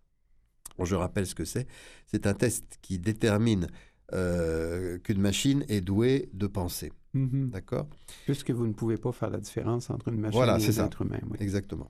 Bon, je rappelle ce que c'est. C'est un test qui détermine euh, qu'une machine est douée de penser. Mm-hmm. D'accord ? Puisque vous ne pouvez pas faire la différence entre une machine voilà, et c'est un ça. être humain. Oui. Exactement.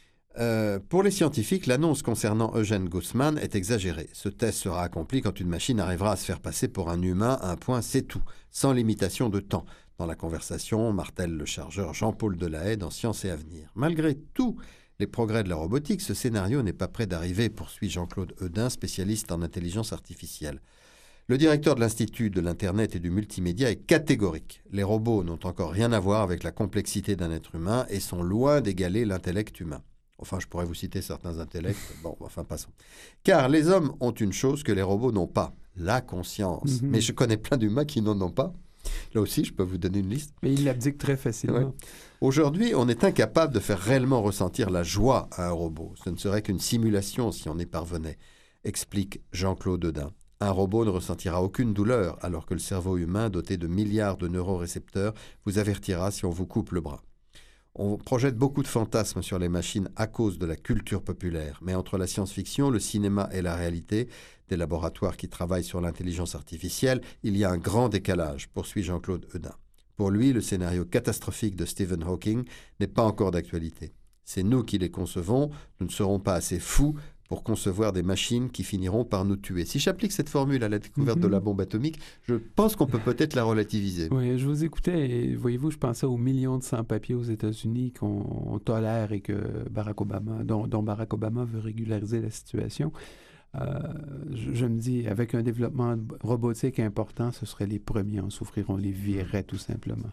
Euh, pour les scientifiques, l'annonce concernant Eugène Guzman est exagérée. Ce test sera accompli quand une machine arrivera à se faire passer pour un humain, un point, c'est tout, sans limitation de temps. Dans la conversation, martèle le chargeur Jean-Paul Delahaye dans Science et Avenir. Malgré tous les progrès de la robotique, ce scénario n'est pas près d'arriver, poursuit Jean-Claude Hedin, spécialiste en intelligence artificielle. Le directeur de l'Institut de l'Internet et du Multimédia est catégorique. Les robots n'ont encore rien à voir avec la complexité d'un être humain et sont loin d'égaler l'intellect humain. Enfin, je pourrais vous citer certains intellects. Bon, enfin, passons. Car les hommes ont une chose que les robots n'ont pas, la conscience. Mm-hmm. Mais je connais plein d'humains qui n'en ont pas. Là aussi, je peux vous donner une liste. Mais il l'abdique très facilement. Ouais. Aujourd'hui, on est incapable de faire réellement ressentir la joie à un robot. Ce ne serait qu'une simulation si on y parvenait, explique Jean-Claude Hedin. Un robot ne ressentira aucune douleur, alors que le cerveau humain, doté de milliards de neurorécepteurs, vous avertira si on vous coupe le bras. On projette beaucoup de fantasmes sur les machines à cause de la culture populaire. Mais entre la science-fiction, le cinéma et la réalité, des laboratoires qui travaillent sur l'intelligence artificielle, il y a un grand décalage, poursuit Jean-Claude Hedin. Pour lui, le scénario catastrophique de Stephen Hawking n'est pas encore d'actualité. C'est nous qui les concevons, nous ne serons pas assez fous pour concevoir des machines qui finiront par nous tuer. Si j'applique cette formule à la découverte mm-hmm. de la bombe atomique, je pense qu'on peut peut-être la relativiser. Oui, je vous écoutais et voyez-vous, je pensais aux millions de sans-papiers aux États-Unis qu'on tolère et que Barack Obama, dont, dont Barack Obama veut régulariser la situation. Euh, je, je me dis, avec un développement robotique important, ce seraient les premiers à en souffrir. On les virerait tout simplement.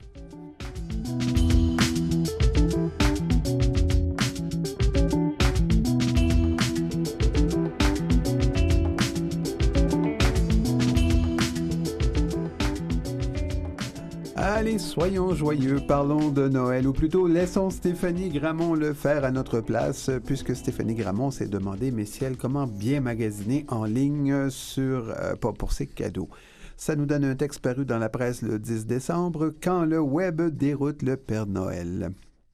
Allez, soyons joyeux, parlons de Noël, ou plutôt laissons Stéphanie Gramont le faire à notre place, puisque Stéphanie Gramont s'est demandé, mes ciels, comment bien magasiner en ligne sur, euh, pas pour ses cadeaux. Ça nous donne un texte paru dans la presse le dix décembre, quand le web déroute le Père Noël.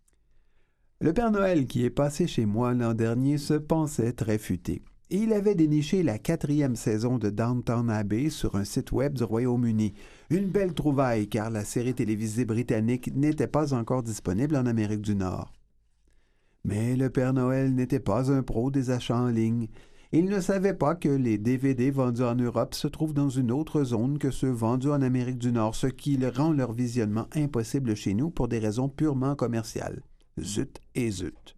Le Père Noël qui est passé chez moi l'an dernier se pensait très futé. Et il avait déniché la quatrième saison de Downton Abbey sur un site web du Royaume-Uni. Une belle trouvaille, car la série télévisée britannique n'était pas encore disponible en Amérique du Nord. Mais le Père Noël n'était pas un pro des achats en ligne. Il ne savait pas que les D V D vendus en Europe se trouvent dans une autre zone que ceux vendus en Amérique du Nord, ce qui rend leur visionnement impossible chez nous pour des raisons purement commerciales. Zut et zut.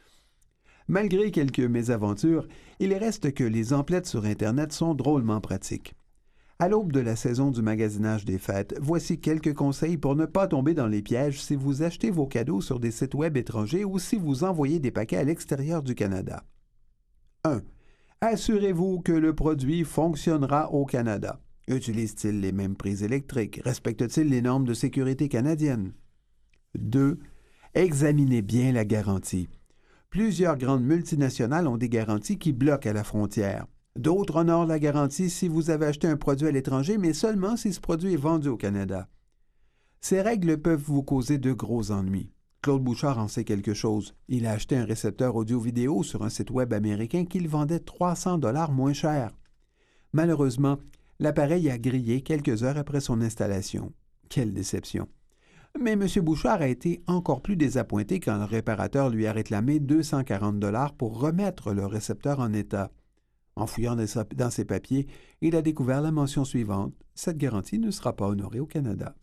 Malgré quelques mésaventures, il reste que les emplettes sur Internet sont drôlement pratiques. À l'aube de la saison du magasinage des fêtes, voici quelques conseils pour ne pas tomber dans les pièges si vous achetez vos cadeaux sur des sites web étrangers ou si vous envoyez des paquets à l'extérieur du Canada. un. Assurez-vous que le produit fonctionnera au Canada. Utilise-t-il les mêmes prises électriques? Respecte-t-il les normes de sécurité canadiennes? deux. Examinez bien la garantie. Plusieurs grandes multinationales ont des garanties qui bloquent à la frontière. D'autres honorent la garantie si vous avez acheté un produit à l'étranger, mais seulement si ce produit est vendu au Canada. Ces règles peuvent vous causer de gros ennuis. Claude Bouchard en sait quelque chose. Il a acheté un récepteur audio-vidéo sur un site web américain qu'il vendait trois cents dollars moins cher. Malheureusement, l'appareil a grillé quelques heures après son installation. Quelle déception! Mais M. Bouchard a été encore plus désappointé quand le réparateur lui a réclamé deux cent quarante dollars pour remettre le récepteur en état. En fouillant dans ses papiers, il a découvert la mention suivante. Cette garantie ne sera pas honorée au Canada.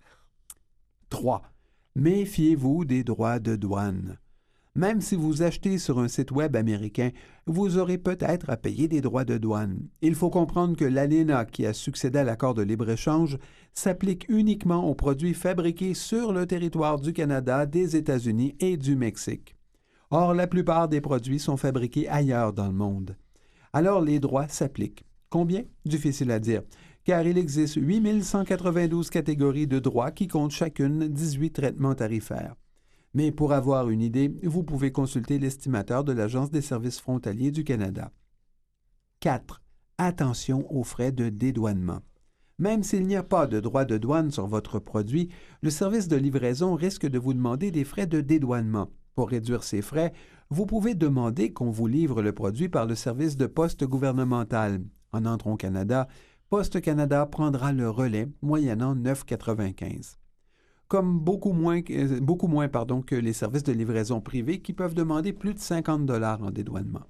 trois. Méfiez-vous des droits de douane. Même si vous achetez sur un site web américain, vous aurez peut-être à payer des droits de douane. Il faut comprendre que l'A L E N A, qui a succédé à l'accord de libre-échange, s'applique uniquement aux produits fabriqués sur le territoire du Canada, des États-Unis et du Mexique. Or, la plupart des produits sont fabriqués ailleurs dans le monde. Alors, les droits s'appliquent. Combien? Difficile à dire, car il existe huit mille cent quatre-vingt-douze catégories de droits qui comptent chacune dix-huit traitements tarifaires. Mais pour avoir une idée, vous pouvez consulter l'estimateur de l'Agence des services frontaliers du Canada. quatre. Attention aux frais de dédouanement. Même s'il n'y a pas de droit de douane sur votre produit, le service de livraison risque de vous demander des frais de dédouanement. Pour réduire ces frais, vous pouvez demander qu'on vous livre le produit par le service de poste gouvernemental. En entrant au Canada, Poste Canada prendra le relais, moyennant neuf dollars quatre-vingt-quinze. Comme beaucoup moins, beaucoup moins pardon, que les services de livraison privés qui peuvent demander plus de cinquante dollars en dédouanement.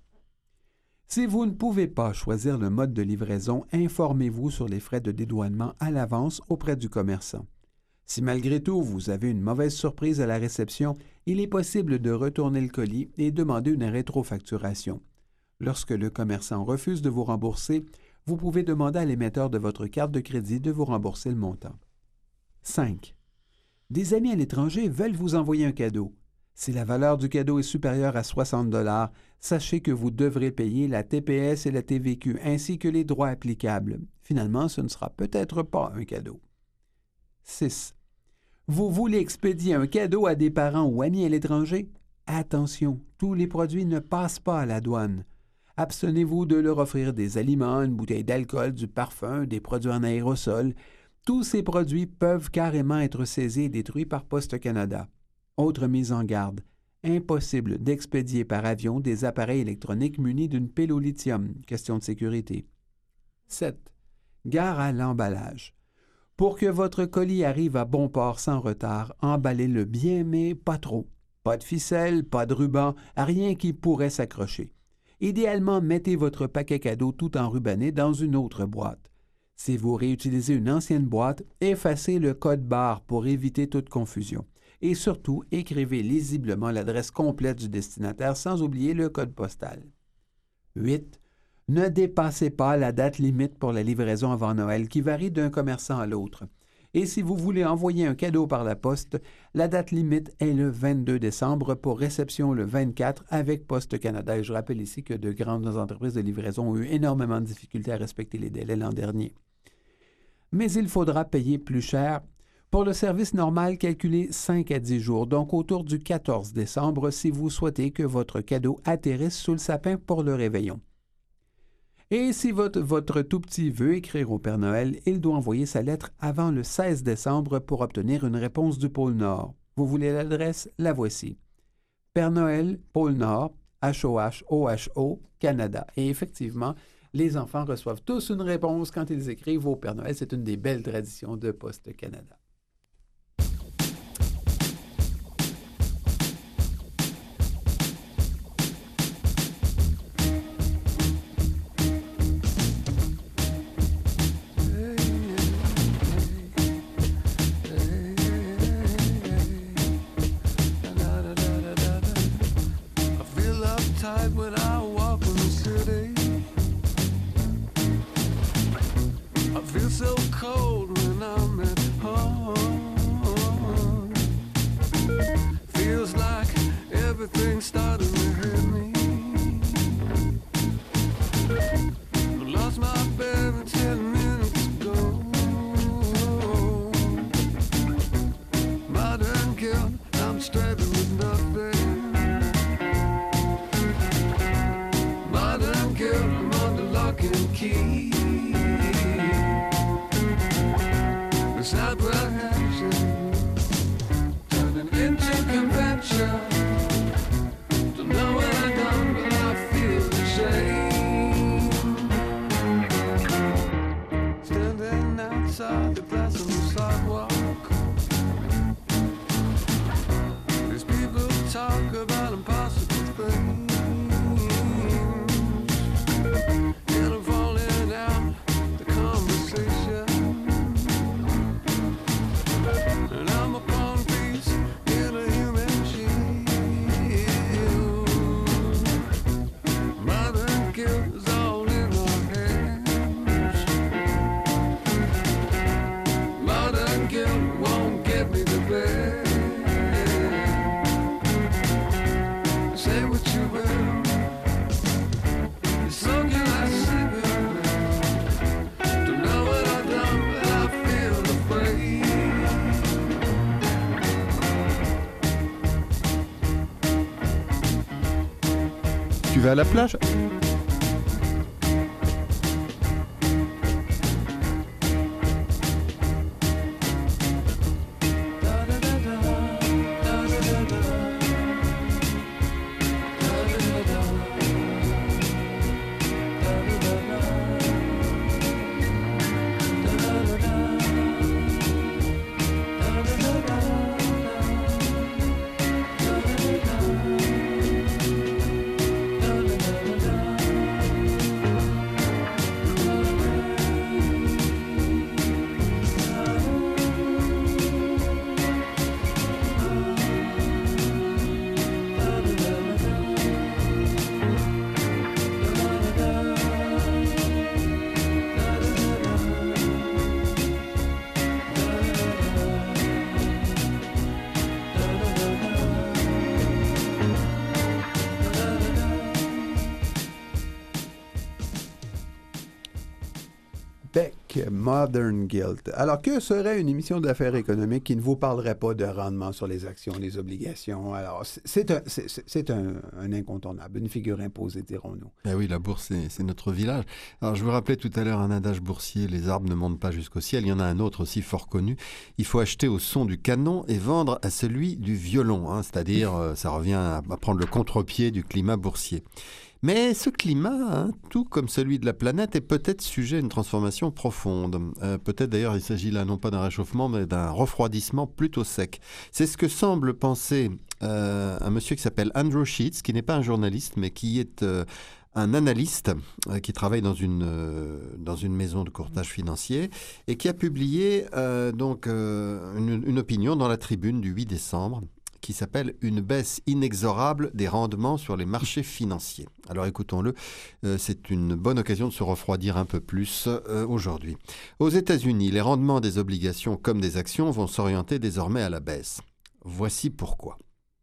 Si vous ne pouvez pas choisir le mode de livraison, informez-vous sur les frais de dédouanement à l'avance auprès du commerçant. Si malgré tout vous avez une mauvaise surprise à la réception, il est possible de retourner le colis et demander une rétrofacturation. Lorsque le commerçant refuse de vous rembourser, vous pouvez demander à l'émetteur de votre carte de crédit de vous rembourser le montant. cinq. Des amis à l'étranger veulent vous envoyer un cadeau. Si la valeur du cadeau est supérieure à soixante dollars, sachez que vous devrez payer la T P S et la T V Q ainsi que les droits applicables. Finalement, ce ne sera peut-être pas un cadeau. six. Vous voulez expédier un cadeau à des parents ou amis à l'étranger? Attention, tous les produits ne passent pas à la douane. Abstenez-vous de leur offrir des aliments, une bouteille d'alcool, du parfum, des produits en aérosol. Tous ces produits peuvent carrément être saisis et détruits par Poste Canada. Autre mise en garde, impossible d'expédier par avion des appareils électroniques munis d'une pile au lithium. Question de sécurité. sept. Gare à l'emballage. Pour que votre colis arrive à bon port sans retard, emballez-le bien, mais pas trop. Pas de ficelle, pas de ruban, rien qui pourrait s'accrocher. Idéalement, mettez votre paquet cadeau tout enrubanné dans une autre boîte. Si vous réutilisez une ancienne boîte, effacez le code barre pour éviter toute confusion. Et surtout, écrivez lisiblement l'adresse complète du destinataire sans oublier le code postal. huit. Ne dépassez pas la date limite pour la livraison avant Noël qui varie d'un commerçant à l'autre. Et si vous voulez envoyer un cadeau par la poste, la date limite est le vingt-deux décembre pour réception le vingt-quatre avec Poste Canada. Et je rappelle ici que de grandes entreprises de livraison ont eu énormément de difficultés à respecter les délais l'an dernier. Mais il faudra payer plus cher Pour le service normal, calculez cinq à dix jours, donc autour du quatorze décembre si vous souhaitez que votre cadeau atterrisse sous le sapin pour le réveillon. Et si votre, votre tout-petit veut écrire au Père Noël, il doit envoyer sa lettre avant le seize décembre pour obtenir une réponse du pôle Nord. Vous voulez l'adresse? La voici. Père Noël, pôle Nord, H O H O H O, Canada. Et effectivement, les enfants reçoivent tous une réponse quand ils écrivent au Père Noël. C'est une des belles traditions de Poste Canada. Tu vas à la plage ? Modern Guilt. Alors, que serait une émission d'affaires économiques qui ne vous parlerait pas de rendement sur les actions, les obligations? Alors, c'est un, c'est, c'est un, un incontournable, une figure imposée, dirons-nous. Ben oui, la bourse, c'est, c'est notre village. Alors, je vous rappelais tout à l'heure un adage boursier, les arbres ne montent pas jusqu'au ciel. Il y en a un autre aussi fort connu. Il faut acheter au son du canon et vendre à celui du violon. Hein, c'est-à-dire, euh, ça revient à, à prendre le contre-pied du climat boursier. Mais ce climat, hein, tout comme celui de la planète, est peut-être sujet à une transformation profonde. Euh, peut-être d'ailleurs il s'agit là non pas d'un réchauffement, mais d'un refroidissement plutôt sec. C'est ce que semble penser euh, un monsieur qui s'appelle Andrew Sheets, qui n'est pas un journaliste, mais qui est euh, un analyste euh, qui travaille dans une, euh, dans une maison de courtage financier et qui a publié euh, donc, euh, une, une opinion dans la Tribune du huit décembre. Qui s'appelle « Une baisse inexorable des rendements sur les marchés financiers ». Alors écoutons-le, euh, c'est une bonne occasion de se refroidir un peu plus euh, aujourd'hui. Aux États-Unis, les rendements des obligations comme des actions vont s'orienter désormais à la baisse. Voici pourquoi.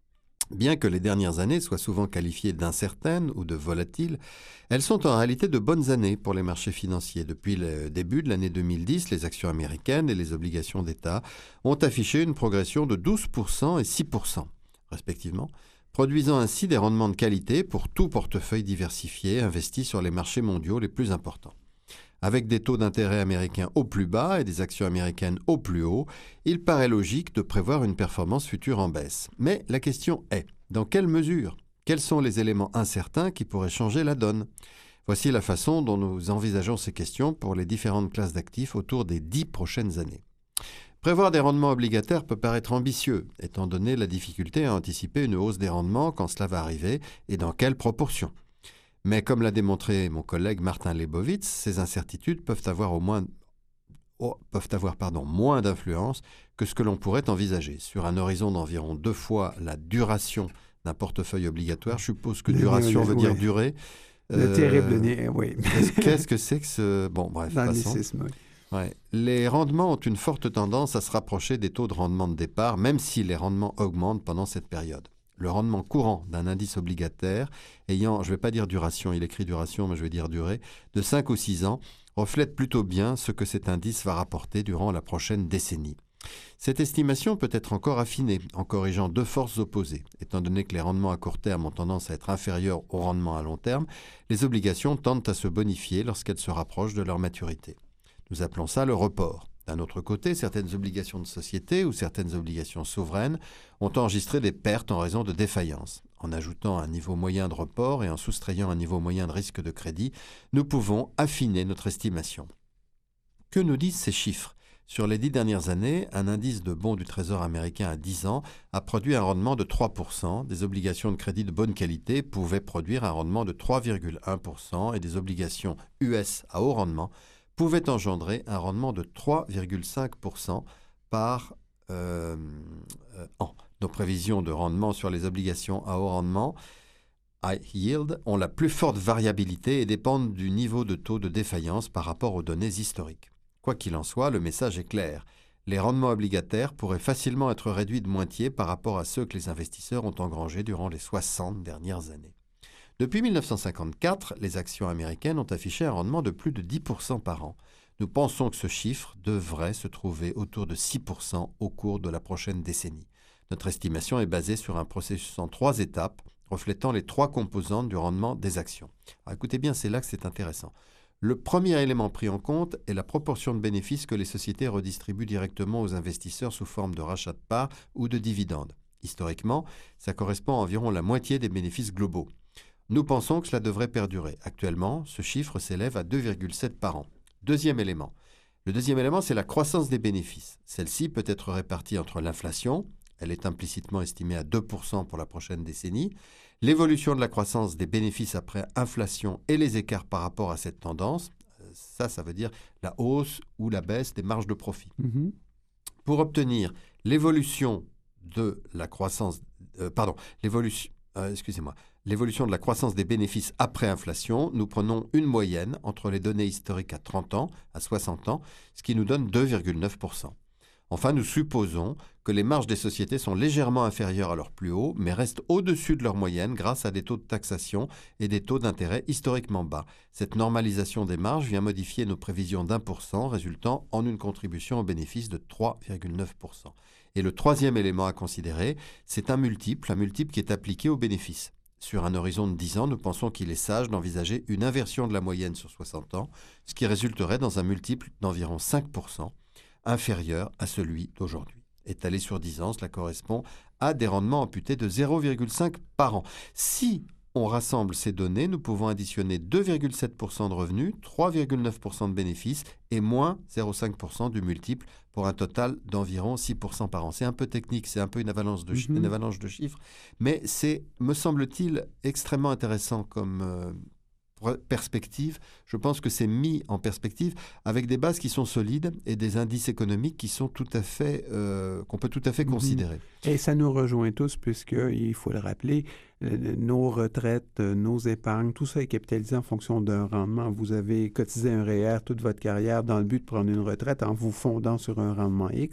Bien que les dernières années soient souvent qualifiées d'incertaines ou de volatiles, elles sont en réalité de bonnes années pour les marchés financiers. Depuis le début de l'année deux mille dix, les actions américaines et les obligations d'État ont affiché une progression de douze pour cent et six pour cent, respectivement, produisant ainsi des rendements de qualité pour tout portefeuille diversifié investi sur les marchés mondiaux les plus importants. Avec des taux d'intérêt américains au plus bas et des actions américaines au plus haut, il paraît logique de prévoir une performance future en baisse. Mais la question est, dans quelle mesure ? Quels sont les éléments incertains qui pourraient changer la donne ? Voici la façon dont nous envisageons ces questions pour les différentes classes d'actifs autour des dix prochaines années. Prévoir des rendements obligataires peut paraître ambitieux, étant donné la difficulté à anticiper une hausse des rendements quand cela va arriver et dans quelle proportion. Mais comme l'a démontré mon collègue Martin Lebowitz, ces incertitudes peuvent avoir, au moins, oh, peuvent avoir pardon, moins d'influence que ce que l'on pourrait envisager. Sur un horizon d'environ deux fois la duration d'un portefeuille obligatoire, je suppose que duration veut dire oui. durée. Le euh, terrible nez, oui. Qu'est-ce que c'est que ce... Bon, bref, passons. Ouais. Les rendements ont une forte tendance à se rapprocher des taux de rendement de départ, même si les rendements augmentent pendant cette période. Le rendement courant d'un indice obligataire ayant, je ne vais pas dire duration, il écrit duration, mais je vais dire durée, de cinq ou six ans, reflète plutôt bien ce que cet indice va rapporter durant la prochaine décennie. Cette estimation peut être encore affinée en corrigeant deux forces opposées. Étant donné que les rendements à court terme ont tendance à être inférieurs aux rendements à long terme, les obligations tendent à se bonifier lorsqu'elles se rapprochent de leur maturité. Nous appelons ça le report. D'un autre côté, certaines obligations de société ou certaines obligations souveraines ont enregistré des pertes en raison de défaillances. En ajoutant un niveau moyen de report et en soustrayant un niveau moyen de risque de crédit, nous pouvons affiner notre estimation. Que nous disent ces chiffres ? Sur les dix dernières années, un indice de bons du Trésor américain à dix ans a produit un rendement de trois pour cent, des obligations de crédit de bonne qualité pouvaient produire un rendement de trois virgule un pour cent et des obligations U S à haut rendement pouvaient engendrer un rendement de trois virgule cinq pour cent par euh, euh, an. Nos prévisions de rendement sur les obligations à haut rendement, high yield, ont la plus forte variabilité et dépendent du niveau de taux de défaillance par rapport aux données historiques. Quoi qu'il en soit, le message est clair. Les rendements obligataires pourraient facilement être réduits de moitié par rapport à ceux que les investisseurs ont engrangés durant les soixante dernières années. Depuis mille neuf cent cinquante-quatre, les actions américaines ont affiché un rendement de plus de dix pour cent par an. Nous pensons que ce chiffre devrait se trouver autour de six pour cent au cours de la prochaine décennie. Notre estimation est basée sur un processus en trois étapes, reflétant les trois composantes du rendement des actions. Alors, écoutez bien, c'est là que c'est intéressant. Le premier élément pris en compte est la proportion de bénéfices que les sociétés redistribuent directement aux investisseurs sous forme de rachat de parts ou de dividendes. Historiquement, ça correspond à environ la moitié des bénéfices globaux. Nous pensons que cela devrait perdurer. Actuellement, ce chiffre s'élève à deux virgule sept par an. Deuxième élément. Le deuxième élément, c'est la croissance des bénéfices. Celle-ci peut être répartie entre l'inflation, elle est implicitement estimée à deux pour cent pour la prochaine décennie, l'évolution de la croissance des bénéfices après inflation et les écarts par rapport à cette tendance, ça, ça veut dire la hausse ou la baisse des marges de profit. Mm-hmm. Pour obtenir l'évolution de la croissance, euh, pardon, l'évolution, euh, excusez-moi, l'évolution de la croissance des bénéfices après inflation, nous prenons une moyenne entre les données historiques à trente ans, à soixante ans, ce qui nous donne deux virgule neuf pour cent. Enfin, nous supposons que les marges des sociétés sont légèrement inférieures à leur plus haut, mais restent au-dessus de leur moyenne grâce à des taux de taxation et des taux d'intérêt historiquement bas. Cette normalisation des marges vient modifier nos prévisions d'un pour cent, résultant en une contribution au bénéfice de trois virgule neuf pour cent. Et le troisième élément à considérer, c'est un multiple, un multiple qui est appliqué au bénéfice. Sur un horizon de dix ans, nous pensons qu'il est sage d'envisager une inversion de la moyenne sur soixante ans, ce qui résulterait dans un multiple d'environ cinq pour cent, inférieur à celui d'aujourd'hui. Étalé sur dix ans, cela correspond à des rendements amputés de zéro virgule cinq par an. Si on rassemble ces données, nous pouvons additionner deux virgule sept pour cent de revenus, trois virgule neuf pour cent de bénéfices et moins zéro virgule cinq pour cent du multiple pour un total d'environ six pour cent par an. C'est un peu technique, c'est un peu une avalanche de, chi- Mm-hmm. une avalanche de chiffres, mais c'est, me semble-t-il, extrêmement intéressant comme euh, perspective. Je pense que c'est mis en perspective avec des bases qui sont solides et des indices économiques qui sont tout à fait, euh, qu'on peut tout à fait Mm-hmm. considérer. Et ça nous rejoint tous puisque, il faut le rappeler, euh, nos retraites, euh, nos épargnes, tout ça est capitalisé en fonction d'un rendement. Vous avez cotisé un R E E R toute votre carrière dans le but de prendre une retraite en vous fondant sur un rendement X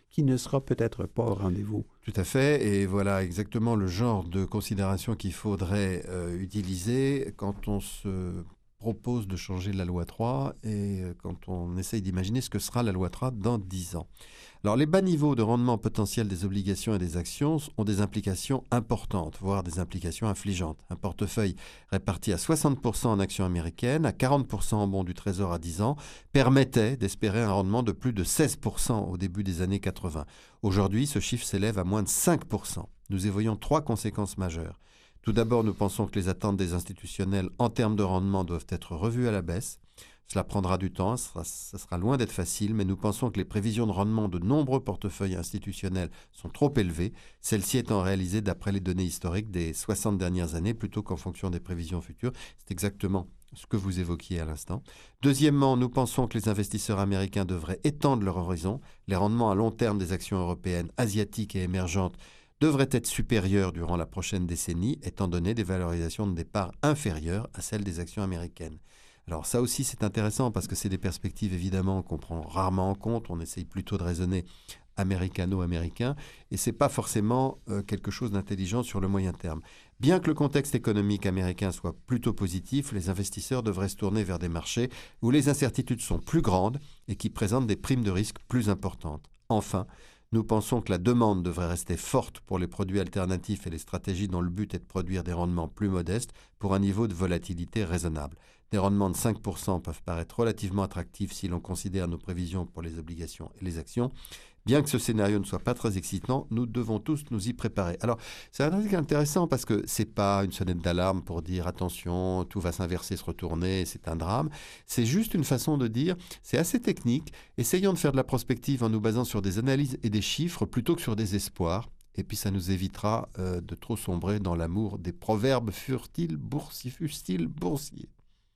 qui ne sera peut-être pas au rendez-vous. Tout à fait, et voilà exactement le genre de considération qu'il faudrait euh, utiliser quand on se propose de changer la loi trois et euh, quand on essaye d'imaginer ce que sera la loi trois dans dix ans. Alors, les bas niveaux de rendement potentiel des obligations et des actions ont des implications importantes, voire des implications affligeantes. Un portefeuille réparti à soixante pour cent en actions américaines, à quarante pour cent en bons du Trésor à dix ans, permettait d'espérer un rendement de plus de seize pour cent au début des années quatre-vingts. Aujourd'hui, ce chiffre s'élève à moins de cinq pour cent. Nous y voyons trois conséquences majeures. Tout d'abord, nous pensons que les attentes des institutionnels en termes de rendement doivent être revues à la baisse. Cela prendra du temps, ça sera, ça sera loin d'être facile, mais nous pensons que les prévisions de rendement de nombreux portefeuilles institutionnels sont trop élevées, celles-ci étant réalisées d'après les données historiques des soixante dernières années plutôt qu'en fonction des prévisions futures. C'est exactement ce que vous évoquiez à l'instant. Deuxièmement, nous pensons que les investisseurs américains devraient étendre leur horizon. Les rendements à long terme des actions européennes, asiatiques et émergentes devraient être supérieurs durant la prochaine décennie, étant donné des valorisations de départ inférieures à celles des actions américaines. Alors ça aussi c'est intéressant parce que c'est des perspectives évidemment qu'on prend rarement en compte, on essaye plutôt de raisonner américano-américain et ce n'est pas forcément euh, quelque chose d'intelligent sur le moyen terme. Bien que le contexte économique américain soit plutôt positif, les investisseurs devraient se tourner vers des marchés où les incertitudes sont plus grandes et qui présentent des primes de risque plus importantes. Enfin, nous pensons que la demande devrait rester forte pour les produits alternatifs et les stratégies dont le but est de produire des rendements plus modestes pour un niveau de volatilité raisonnable. Des rendements de cinq pour cent peuvent paraître relativement attractifs si l'on considère nos prévisions pour les obligations et les actions. Bien que ce scénario ne soit pas très excitant, nous devons tous nous y préparer. Alors, c'est un article intéressant parce que ce n'est pas une sonnette d'alarme pour dire attention, tout va s'inverser, se retourner, c'est un drame. C'est juste une façon de dire, c'est assez technique, essayons de faire de la prospective en nous basant sur des analyses et des chiffres plutôt que sur des espoirs. Et puis ça nous évitera euh, de trop sombrer dans l'amour des proverbes furtiles, boursiers, fustiles, boursiers.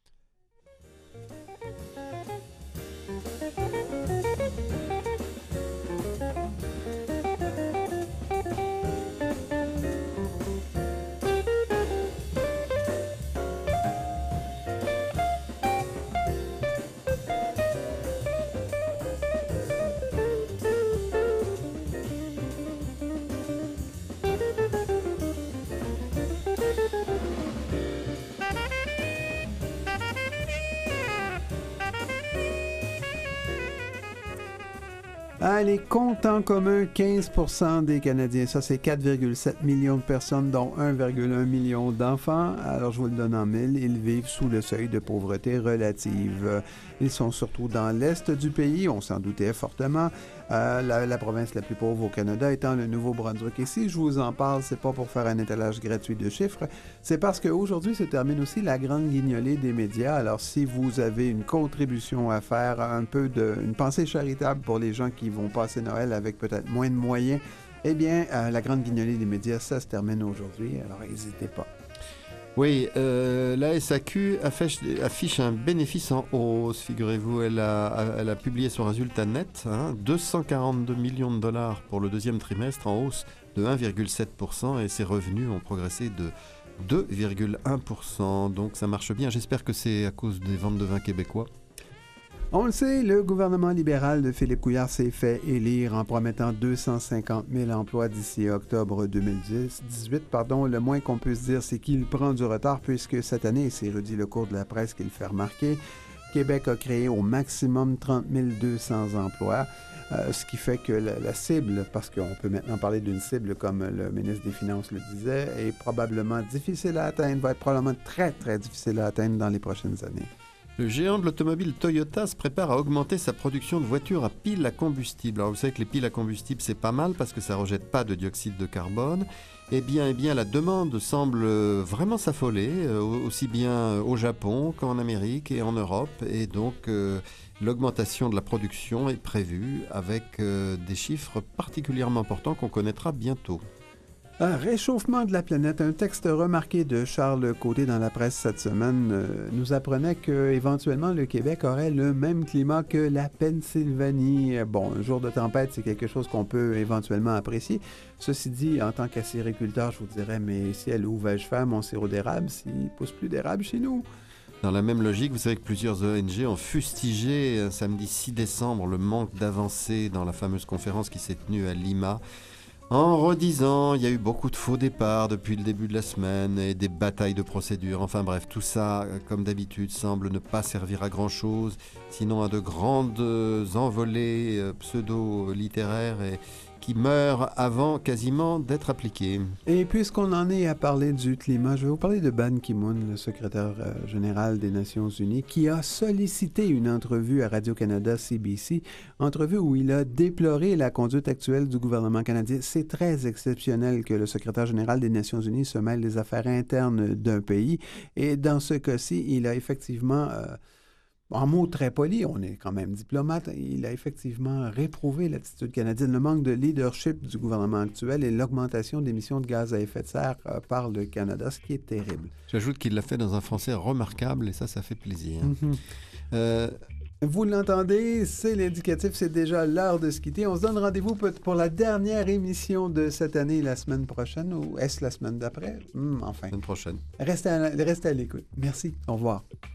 Ah, les comptes en commun, quinze pour cent des Canadiens. Ça, c'est quatre virgule sept millions de personnes, dont un virgule un million d'enfants. Alors, je vous le donne en mille. Ils vivent sous le seuil de pauvreté relative. Ils sont surtout dans l'est du pays. On s'en doutait fortement. Euh, la, la province la plus pauvre au Canada étant le Nouveau-Brunswick. Et si je vous en parle, c'est pas pour faire un étalage gratuit de chiffres, c'est parce qu'aujourd'hui se termine aussi la grande guignolée des médias. Alors, si vous avez une contribution à faire, un peu de, une pensée charitable pour les gens qui vont passer Noël avec peut-être moins de moyens, eh bien, euh, la grande guignolée des médias, ça se termine aujourd'hui. Alors, n'hésitez pas. Oui, euh, la S A Q affiche, affiche un bénéfice en hausse, figurez-vous. Elle a, elle a publié son résultat net, hein, deux cent quarante-deux millions de dollars pour le deuxième trimestre, en hausse de un virgule sept pour cent, et ses revenus ont progressé de deux virgule un pour cent. Donc ça marche bien. J'espère que c'est à cause des ventes de vin québécois. On le sait, le gouvernement libéral de Philippe Couillard s'est fait élire en promettant deux cent cinquante mille emplois d'ici octobre deux mille dix-huit. Pardon, le moins qu'on puisse dire, c'est qu'il prend du retard puisque cette année, c'est Rudy Lecourt de la presse qui le fait remarquer, Québec a créé au maximum trente mille deux cents emplois, euh, ce qui fait que la, la cible, parce qu'on peut maintenant parler d'une cible comme le ministre des Finances le disait, est probablement difficile à atteindre, va être probablement très, très difficile à atteindre dans les prochaines années. Le géant de l'automobile Toyota se prépare à augmenter sa production de voitures à piles à combustible. Alors vous savez que les piles à combustible, c'est pas mal parce que ça ne rejette pas de dioxyde de carbone. Eh bien, eh bien, la demande semble vraiment s'affoler, aussi bien au Japon qu'en Amérique et en Europe. Et donc, euh, l'augmentation de la production est prévue avec euh, des chiffres particulièrement importants qu'on connaîtra bientôt. Un réchauffement de la planète. Un texte remarqué de Charles Côté dans la presse cette semaine euh, nous apprenait qu'éventuellement le Québec aurait le même climat que la Pennsylvanie. Bon, un jour de tempête, c'est quelque chose qu'on peut éventuellement apprécier. Ceci dit, en tant qu'acériculteur, je vous dirais, mais ciel, où vais-je faire mon sirop d'érable s'il ne pousse plus d'érable chez nous? Dans la même logique, vous savez que plusieurs O N G ont fustigé un samedi six décembre le manque d'avancée dans la fameuse conférence qui s'est tenue à Lima, en redisant il y a eu beaucoup de faux départs depuis le début de la semaine et des batailles de procédure. Enfin bref, tout ça, comme d'habitude, semble ne pas servir à grand-chose, sinon à de grandes envolées pseudo-littéraires et qui meurent avant quasiment d'être appliquées. Et puisqu'on en est à parler du climat, je vais vous parler de Ban Ki-moon, le secrétaire euh, général des Nations Unies, qui a sollicité une entrevue à Radio-Canada C B C, entrevue où il a déploré la conduite actuelle du gouvernement canadien. C'est très exceptionnel que le secrétaire général des Nations Unies se mêle des affaires internes d'un pays. Et dans ce cas-ci, il a effectivement... Euh, En mots très polis, on est quand même diplomate, il a effectivement réprouvé l'attitude canadienne, le manque de leadership du gouvernement actuel et l'augmentation d'émissions de gaz à effet de serre euh, par le Canada, ce qui est terrible. J'ajoute qu'il l'a fait dans un français remarquable et ça, ça fait plaisir. Mm-hmm. Euh... Vous l'entendez, c'est l'indicatif, c'est déjà l'heure de se quitter. On se donne rendez-vous pour la dernière émission de cette année la semaine prochaine, ou est-ce la semaine d'après? Hum, enfin. La semaine prochaine. Restez à, restez à l'écoute. Merci. Au revoir.